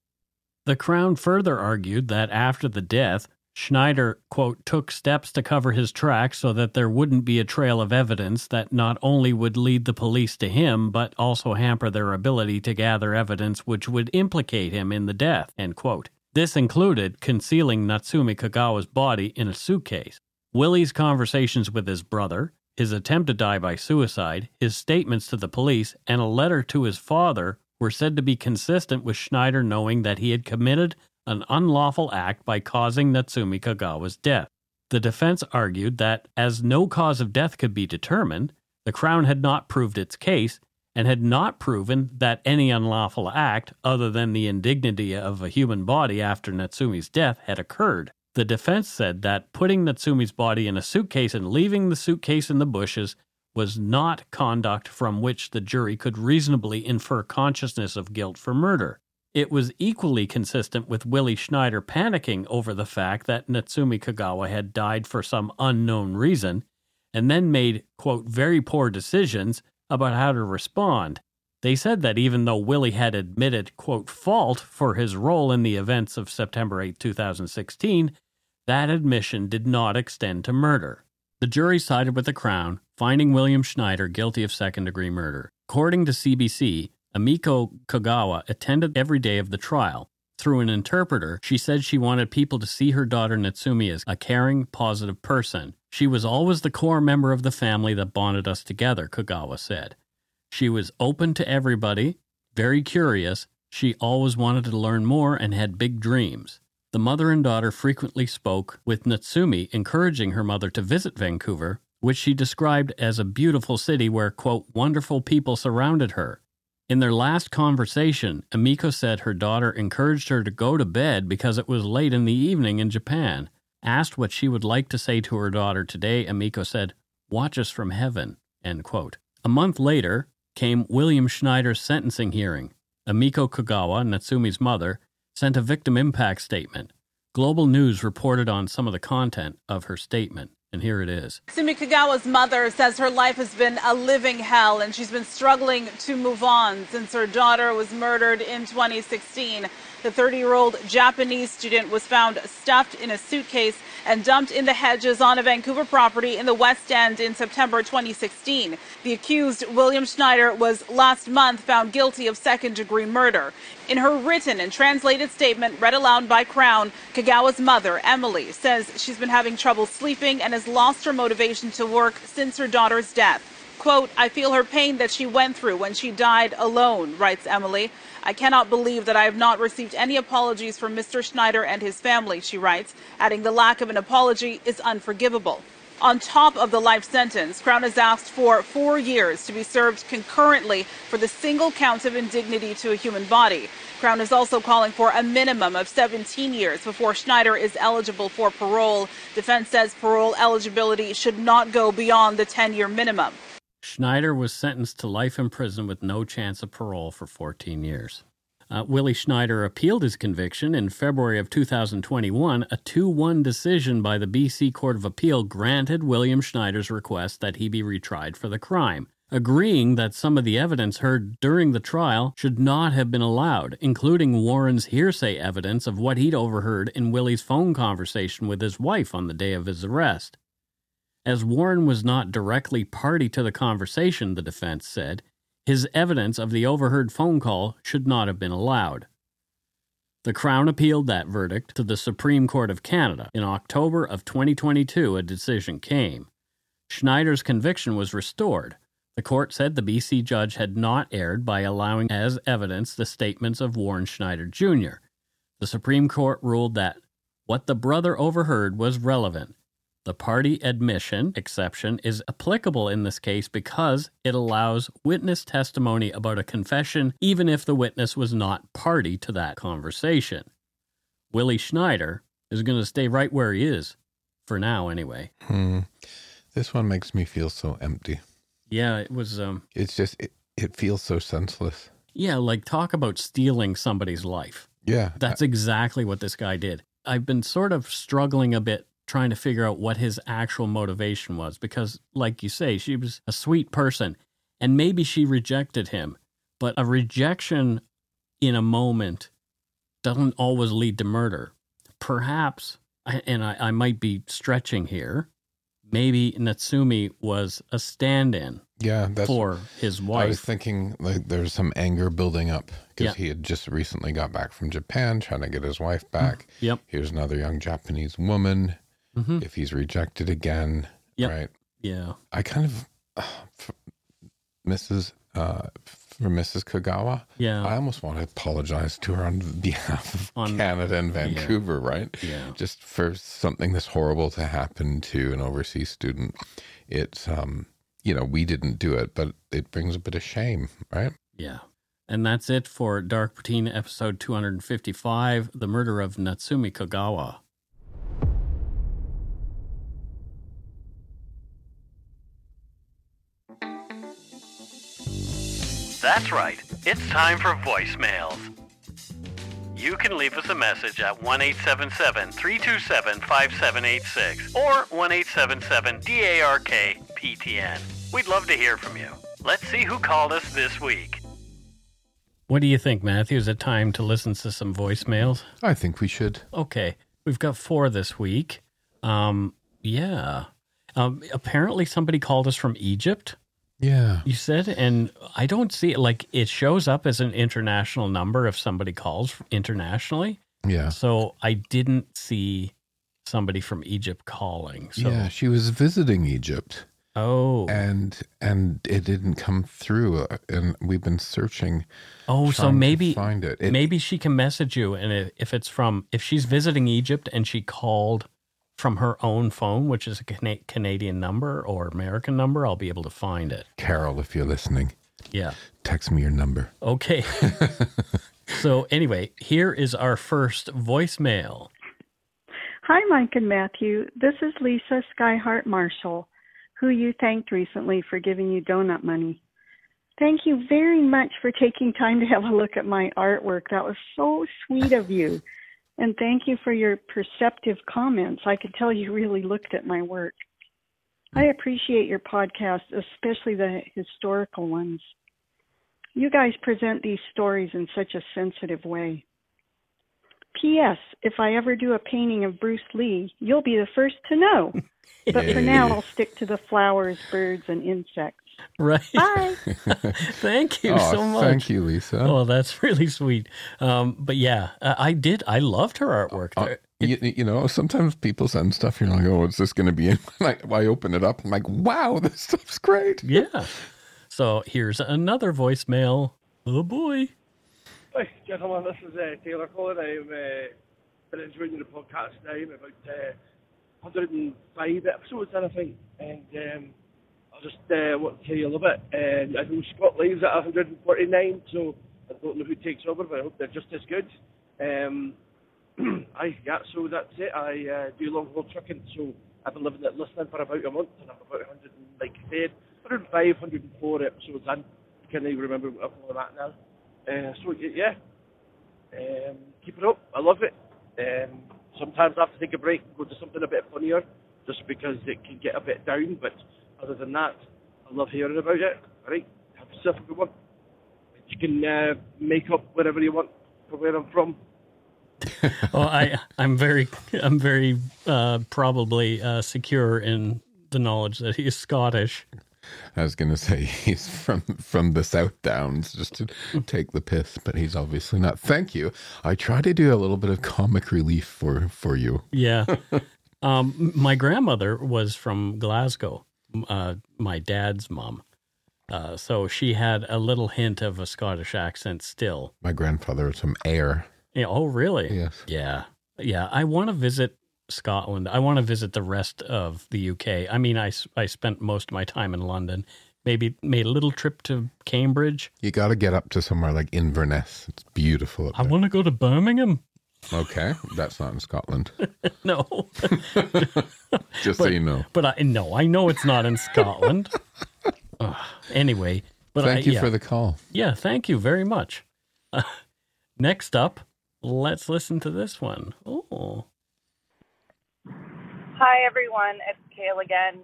The Crown further argued that after the death, Schneider, quote, took steps to cover his tracks so that there wouldn't be a trail of evidence that not only would lead the police to him, but also hamper their ability to gather evidence which would implicate him in the death, end quote. This included concealing Natsumi Kagawa's body in a suitcase. Willie's conversations with his brother, his attempt to die by suicide, his statements to the police, and a letter to his father were said to be consistent with Schneider knowing that he had committed an unlawful act by causing Natsumi Kagawa's death. The defense argued that, as no cause of death could be determined, the Crown had not proved its case and had not proven that any unlawful act, other than the indignity of a human body after Natsumi's death, had occurred. The defense said that putting Natsumi's body in a suitcase and leaving the suitcase in the bushes was not conduct from which the jury could reasonably infer consciousness of guilt for murder. It was equally consistent with Willie Schneider panicking over the fact that Natsumi Kagawa had died for some unknown reason, and then made, quote, very poor decisions about how to respond. They said that even though Willie had admitted, quote, fault for his role in the events of September 8, 2016, that admission did not extend to murder. The jury sided with the Crown, finding William Schneider guilty of second-degree murder. According to CBC, Emiko Kagawa attended every day of the trial. Through an interpreter, she said she wanted people to see her daughter Natsumi as a caring, positive person. She was always the core member of the family that bonded us together, Kagawa said. She was open to everybody, very curious. She always wanted to learn more and had big dreams. The mother and daughter frequently spoke with Natsumi, encouraging her mother to visit Vancouver, which she described as a beautiful city where, quote, wonderful people surrounded her. In their last conversation, Emiko said her daughter encouraged her to go to bed because it was late in the evening in Japan. Asked what she would like to say to her daughter today, Emiko said, "Watch us from heaven," end quote. A month later came William Schneider's sentencing hearing. Emiko Kagawa, Natsumi's mother, sent a victim impact statement. Global News reported on some of the content of her statement, and here it is. Natsumi Kagawa's mother says her life has been a living hell and she's been struggling to move on since her daughter was murdered in 2016. The 30-year-old Japanese student was found stuffed in a suitcase and dumped in the hedges on a Vancouver property in the West End in September 2016. The accused, William Schneider, was last month found guilty of second-degree murder. In her written and translated statement read aloud by Crown, Kagawa's mother, Emily, says she's been having trouble sleeping and has lost her motivation to work since her daughter's death. Quote, "I feel her pain that she went through when she died alone," writes Emily. "I cannot believe that I have not received any apologies from Mr. Schneider and his family," she writes, adding the lack of an apology is unforgivable. On top of the life sentence, Crown has asked for 4 years to be served concurrently for the single count of indignity to a human body. Crown is also calling for a minimum of 17 years before Schneider is eligible for parole. Defense says parole eligibility should not go beyond the 10-year minimum. Schneider was sentenced to life in prison with no chance of parole for 14 years. Willie Schneider appealed his conviction in February of 2021. A 2-1 decision by the BC Court of Appeal granted William Schneider's request that he be retried for the crime, agreeing that some of the evidence heard during the trial should not have been allowed, including Warren's hearsay evidence of what he'd overheard in Willie's phone conversation with his wife on the day of his arrest. As Warren was not directly party to the conversation, the defense said, his evidence of the overheard phone call should not have been allowed. The Crown appealed that verdict to the Supreme Court of Canada. In October of 2022, a decision came. Schneider's conviction was restored. The court said the BC judge had not erred by allowing as evidence the statements of Warren Schneider Jr. The Supreme Court ruled that what the brother overheard was relevant. The party admission exception is applicable in this case because it allows witness testimony about a confession even if the witness was not party to that conversation. Willie Schneider is going to stay right where he is, for now anyway. This one makes me feel so empty. Yeah, it was... It's just, it feels so senseless. Yeah, like talk about stealing somebody's life. Yeah. That's exactly what this guy did. I've been sort of struggling a bit trying to figure out what his actual motivation was because, like you say, she was a sweet person and maybe she rejected him, but a rejection in a moment doesn't always lead to murder. Perhaps, and I might be stretching here, maybe Natsumi was a stand-in for his wife. I was thinking like there's some anger building up because he had just recently got back from Japan trying to get his wife back. Yep. Here's another young Japanese woman. If he's rejected again, right? Yeah. I kind of, for Mrs. Kagawa, I almost want to apologize to her on behalf of Canada and Vancouver, right? Yeah. Just for something this horrible to happen to an overseas student. It's, we didn't do it, but it brings a bit of shame, right? Yeah. And that's it for Dark Poutine episode 255, The Murder of Natsumi Kagawa. That's right. It's time for voicemails. You can leave us a message at 1-877-327-5786 or 1-877-DARK-PTN. We'd love to hear from you. Let's see who called us this week. What do you think, Matthew? Is it time to listen to some voicemails? I think we should. Okay. We've got 4 this week. Apparently somebody called us from Egypt. Yeah. You said, and I don't see it, like it shows up as an international number if somebody calls internationally. Yeah. So I didn't see somebody from Egypt calling. So. Yeah, she was visiting Egypt. Oh. And it didn't come through, and we've been searching. Oh, so maybe find it. Maybe she can message you, and if she's visiting Egypt and she called from her own phone, which is a Canadian number or American number, I'll be able to find it. Carol, if you're listening, text me your number. Okay. So anyway, here is our first voicemail. Hi, Mike and Matthew. This is Lisa Skyhart Marshall, who you thanked recently for giving you donut money. Thank you very much for taking time to have a look at my artwork. That was so sweet of you. And thank you for your perceptive comments. I could tell you really looked at my work. I appreciate your podcast, especially the historical ones. You guys present these stories in such a sensitive way. P.S. If I ever do a painting of Bruce Lee, you'll be the first to know. But for now, I'll stick to the flowers, birds, and insects. Right. Bye. Thank you so much. Thank you, Lisa. Oh, that's really sweet. But yeah, I loved her artwork. Sometimes people send stuff, you're like, oh, what's this going to be in? I open it up, I'm like, wow, this stuff's great. Yeah. So here's another voicemail. Oh, boy. Hi, gentlemen, this is Taylor calling. I've been enjoying the podcast now. I'm about 105 episodes in, I think. And I'll just want to tell you a little bit. I know Scott leaves at 149, so I don't know who takes over, but I hope they're just as good. So that's it. I do long-haul trucking, so I've been listening for about a month, and I'm about 105, 104 episodes in. I can't even remember what I'm at now. Keep it up. I love it. Sometimes I have to take a break and go to something a bit funnier, just because it can get a bit down, but other than that, I love hearing about it. All right, have yourself a good one. You can make up whatever you want from where I'm from. Well, I'm very probably secure in the knowledge that he is Scottish. I was going to say he's from the South Downs just to take the piss, but he's obviously not. Thank you. I try to do a little bit of comic relief for you. Yeah. My grandmother was from Glasgow, my dad's mom. So she had a little hint of a Scottish accent still. My grandfather was from Ayr. Yeah, oh, really? Yes. Yeah. Yeah. I want to visit Scotland. I want to visit the rest of the UK. I mean, I spent most of my time in London. Maybe made a little trip to Cambridge. You got to get up to somewhere like Inverness. It's beautiful up there. I want to go to Birmingham. Okay, that's not in Scotland. No. So you know. But I know it's not in Scotland. Anyway. But thank you for the call. Yeah, thank you very much. Next up, let's listen to this one. Oh. Hi, everyone. It's Kayla again.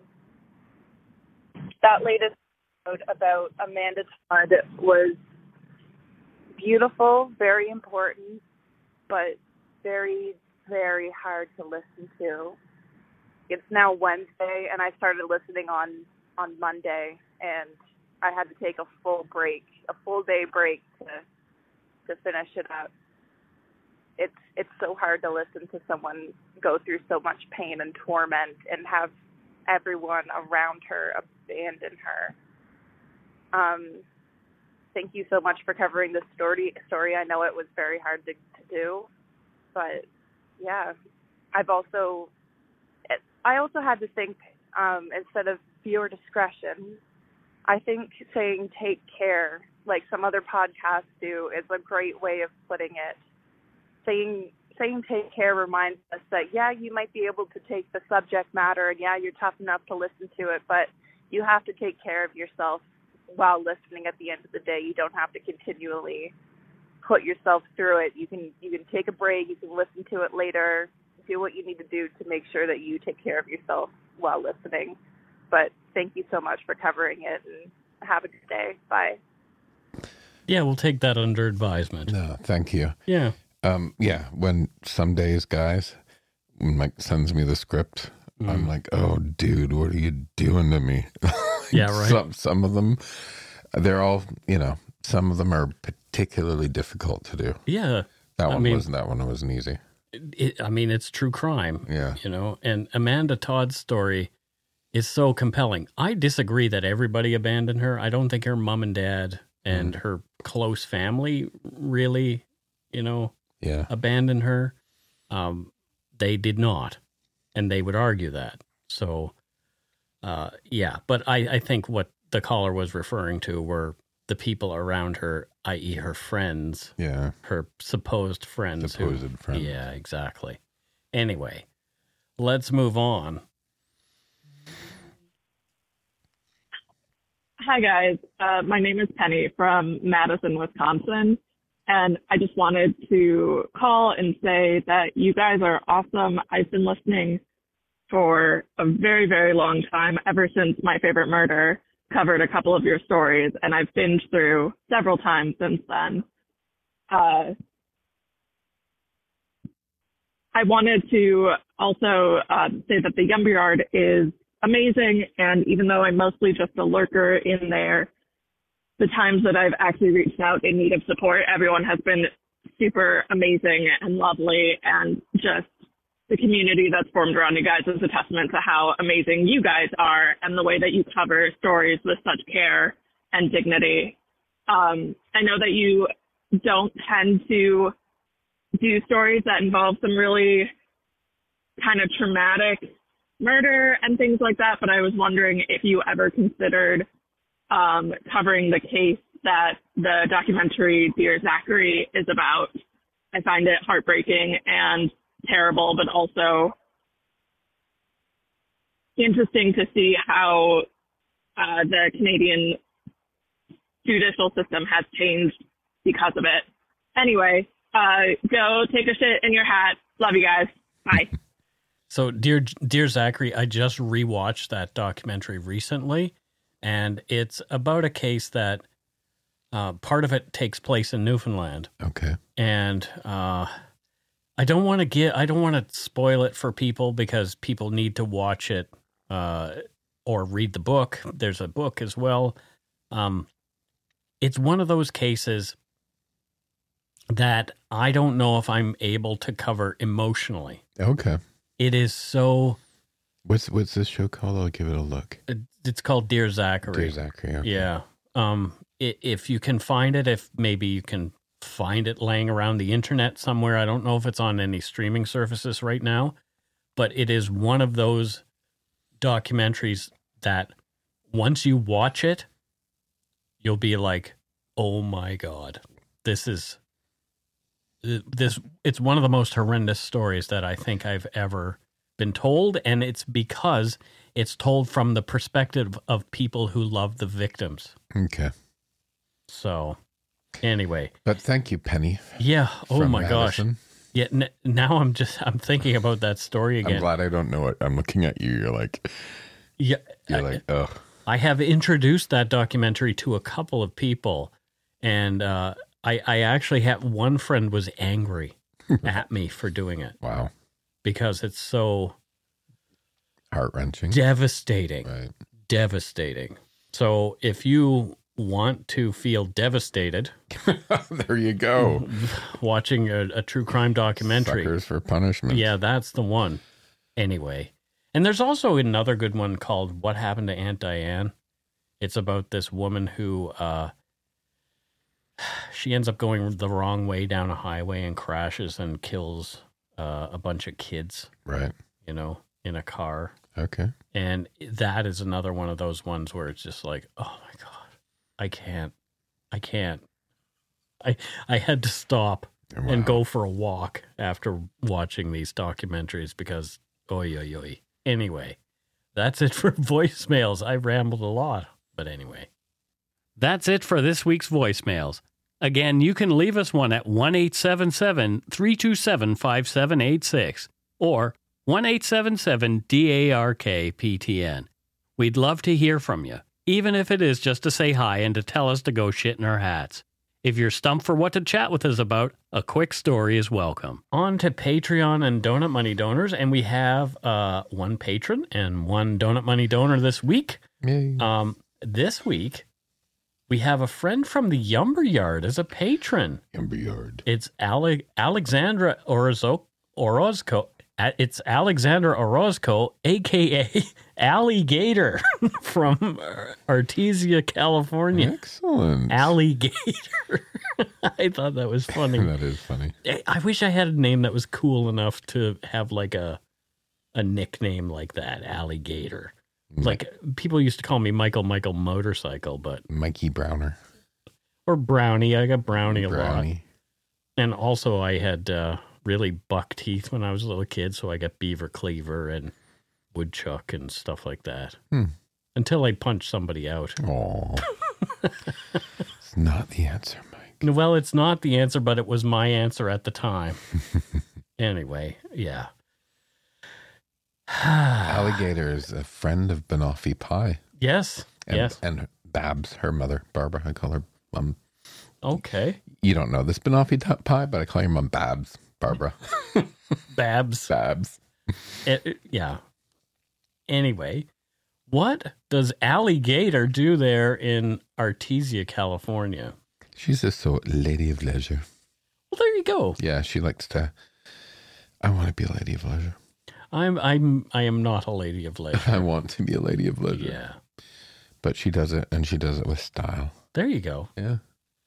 That latest episode about Amanda Todd was beautiful, very important, but very, very hard to listen to. It's now Wednesday, and I started listening on Monday, and I had to take a full day break to finish it up. It's so hard to listen to someone go through so much pain and torment and have everyone around her abandon her. Thank you so much for covering this story. I know it was very hard to do, but yeah, I also had to think, instead of viewer discretion, I think saying take care, like some other podcasts do, is a great way of putting it. Saying take care reminds us that, yeah, you might be able to take the subject matter, and yeah, you're tough enough to listen to it, but you have to take care of yourself while listening. At the end of the day, you don't have to continually put yourself through it. You can take a break, you can listen to it later, do what you need to do to make sure that you take care of yourself while listening. But thank you so much for covering it, and have a good day. Bye. Yeah, we'll take that under advisement. No, thank you. Yeah. When some days, guys, when Mike sends me the script, I'm like, oh, dude, what are you doing to me? Yeah, right. Some of them, they're all, some of them are particularly difficult to do. Yeah. That one wasn't easy. It's true crime. Yeah. And Amanda Todd's story is so compelling. I disagree that everybody abandoned her. I don't think her mom and dad and her close family really, abandoned her. They did not. And they would argue that. So, but I think what the caller was referring to were the people around her, i.e. her friends. Yeah. Her supposed friends. Supposed friends. Yeah, exactly. Anyway, let's move on. Hi, guys. My name is Penny from Madison, Wisconsin. And I just wanted to call and say that you guys are awesome. I've been listening for a very, very long time, ever since My Favorite Murder covered a couple of your stories, and I've binged through several times since then. I wanted to also say that the Yumby Yard is amazing, and even though I'm mostly just a lurker in there, the times that I've actually reached out in need of support, everyone has been super amazing and lovely, and just the community that's formed around you guys is a testament to how amazing you guys are and the way that you cover stories with such care and dignity. I know that you don't tend to do stories that involve some really kind of traumatic murder and things like that, but I was wondering if you ever considered covering the case that the documentary Dear Zachary is about. I find it heartbreaking and terrible, but also interesting to see how the Canadian judicial system has changed because of it. Anyway, go take a shit in your hat. Love you guys. Bye. So, Dear Zachary, I just rewatched that documentary recently, and it's about a case that part of it takes place in Newfoundland. Okay. And I don't want to spoil it for people because people need to watch it or read the book. There's a book as well. It's one of those cases that I don't know if I'm able to cover emotionally. Okay. It is so... What's this show called? I'll give it a look. It's called Dear Zachary. Dear Zachary, okay. Yeah. If you can find it, if maybe you can find it laying around the internet somewhere. I don't know if it's on any streaming services right now, but it is one of those documentaries that once you watch it, you'll be like, oh my God, it's one of the most horrendous stories that I think I've ever been told. And it's because it's told from the perspective of people who love the victims. Okay. So anyway. But thank you, Penny. Yeah. Oh my Madison. gosh. Yeah. Now I'm thinking about that story again. I'm glad I don't know it. I'm looking at you. You're like, yeah. You're like, ugh. I have introduced that documentary to a couple of people, and I actually had one friend was angry at me for doing it. Wow. Because it's so heart-wrenching. Devastating. Right. Devastating. So if you want to feel devastated, there you go. Watching a true crime documentary. Suckers for Punishment. Yeah, that's the one. Anyway. And there's also another good one called What Happened to Aunt Diane. It's about this woman who she ends up going the wrong way down a highway and crashes and kills a bunch of kids. Right. In a car. Okay. And that is another one of those ones where it's just like, oh my God, I can't. I had to stop and go for a walk after watching these documentaries because, oy, oy, oy. Anyway, that's it for voicemails. I rambled a lot, but anyway. That's it for this week's voicemails. Again, you can leave us one at 1-877-327-5786 or 1-877-DARK-PTN. We'd love to hear from you, even if it is just to say hi and to tell us to go shit in our hats. If you're stumped for what to chat with us about, a quick story is welcome. On to Patreon and Donut Money donors, and we have one patron and one Donut Money donor this week. Yay. This week, we have a friend from the Yumber Yard as a patron. Yumber Yard. It's Alexandra Orozco. It's Alexandra Orozco, a.k.a. Alligator from Artesia, California. Excellent. Alligator. I thought that was funny. That is funny. I wish I had a name that was cool enough to have like a nickname like that, Alligator. Like people used to call me Michael Motorcycle, but Mikey Browner. Or Brownie. I got Brownie a lot. And also I had really buck teeth when I was a little kid, so I got Beaver Cleaver and Woodchuck and stuff like that. Until I punched somebody out. Oh. It's not the answer, Mike. Well, it's not the answer, but it was my answer at the time. Anyway, yeah. Alligator is a friend of Banoffee Pie. Yes. Yes. And Babs, her mother, Barbara. I call her Mom. Okay. You don't know this Banoffee Pie, but I call your mom Babs. Barbara. Babs. Yeah. Anyway, what does Alligator do there in Artesia, California? She's a lady of leisure. Well, there you go. Yeah, she likes to. I want to be a lady of leisure. I am not a lady of leisure. I want to be a lady of leisure. Yeah. But she does it, and she does it with style. There you go. Yeah.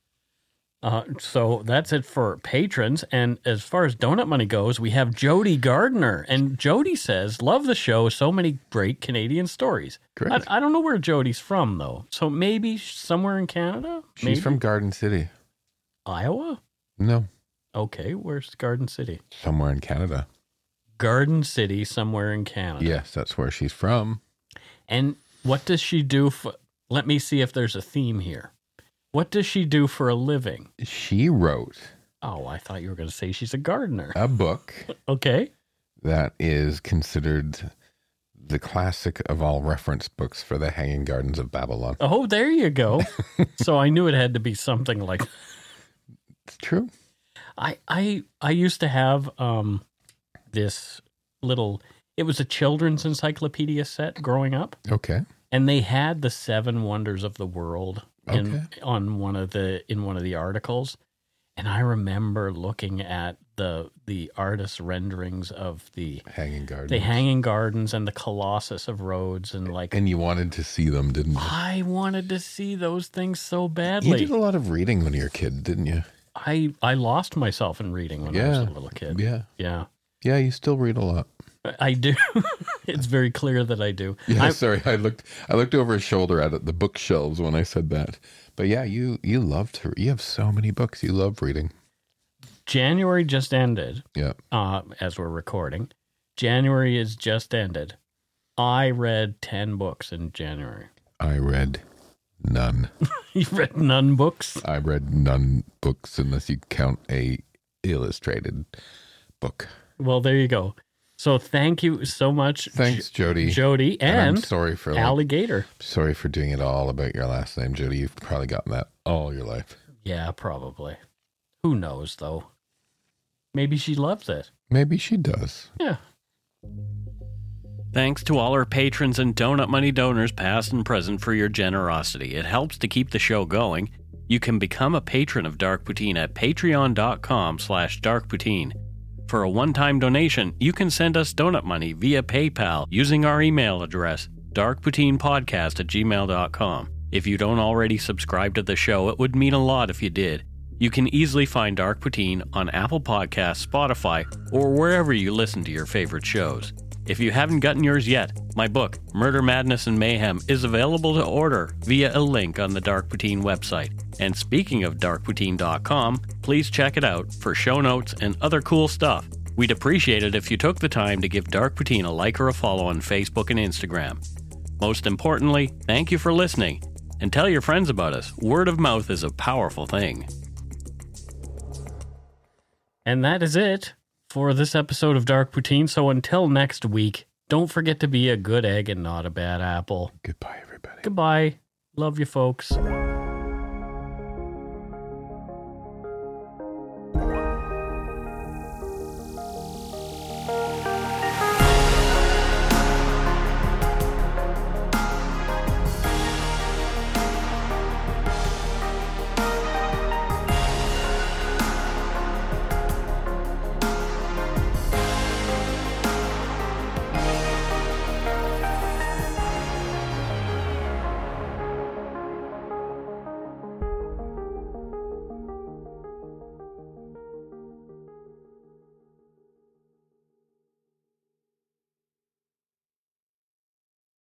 So that's it for patrons. And as far as Donut Money goes, we have Jody Gardner. And Jody says, love the show. So many great Canadian stories. Great. I don't know where Jody's from, though. So maybe somewhere in Canada? She's from Garden City. Iowa? No. Okay, where's Garden City? Somewhere in Canada. Garden City, somewhere in Canada. Yes, that's where she's from. And what does she do for... Let me see if there's a theme here. What does she do for a living? She wrote... Oh, I thought you were going to say she's a gardener. A book. Okay. That is considered the classic of all reference books for the Hanging Gardens of Babylon. Oh, there you go. So I knew it had to be something like... It's true. I used to have this little It was a children's encyclopedia set growing up. Okay. And they had the 7 Wonders of the World in one of the articles. And I remember looking at the artist's renderings of the Hanging Gardens. The Hanging Gardens and the Colossus of Rhodes and you wanted to see them, didn't you? I wanted to see those things so badly. You did a lot of reading when you were a kid, didn't you? I lost myself in reading when I was a little kid. Yeah. Yeah. Yeah, you still read a lot. I do. It's very clear that I do. Yeah, sorry. I looked over his shoulder at the bookshelves when I said that. But yeah, you love to. You have so many books. You love reading. January just ended. Yeah. As we're recording, January is just ended. I read 10 books in January. I read none. You read none books? I read none books unless you count a illustrated book. Well, there you go. So thank you so much. Thanks, Jody. Jody, and I'm sorry for Alligator. Sorry for doing it all about your last name, Jody. You've probably gotten that all your life. Yeah, probably. Who knows, though? Maybe she loves it. Maybe she does. Yeah. Thanks to all our patrons and Donut Money donors, past and present, for your generosity. It helps to keep the show going. You can become a patron of Dark Poutine at patreon.com/darkpoutine. For a one-time donation, you can send us donut money via PayPal using our email address, darkpoutinepodcast@gmail.com. If you don't already subscribe to the show, it would mean a lot if you did. You can easily find Dark Poutine on Apple Podcasts, Spotify, or wherever you listen to your favorite shows. If you haven't gotten yours yet, my book, Murder, Madness, and Mayhem, is available to order via a link on the Dark Poutine website. And speaking of darkpoutine.com, please check it out for show notes and other cool stuff. We'd appreciate it if you took the time to give Dark Poutine a like or a follow on Facebook and Instagram. Most importantly, thank you for listening, and tell your friends about us. Word of mouth is a powerful thing. And that is it for this episode of Dark Poutine. So until next week, don't forget to be a good egg and not a bad apple. Goodbye, everybody. Goodbye. Love you, folks.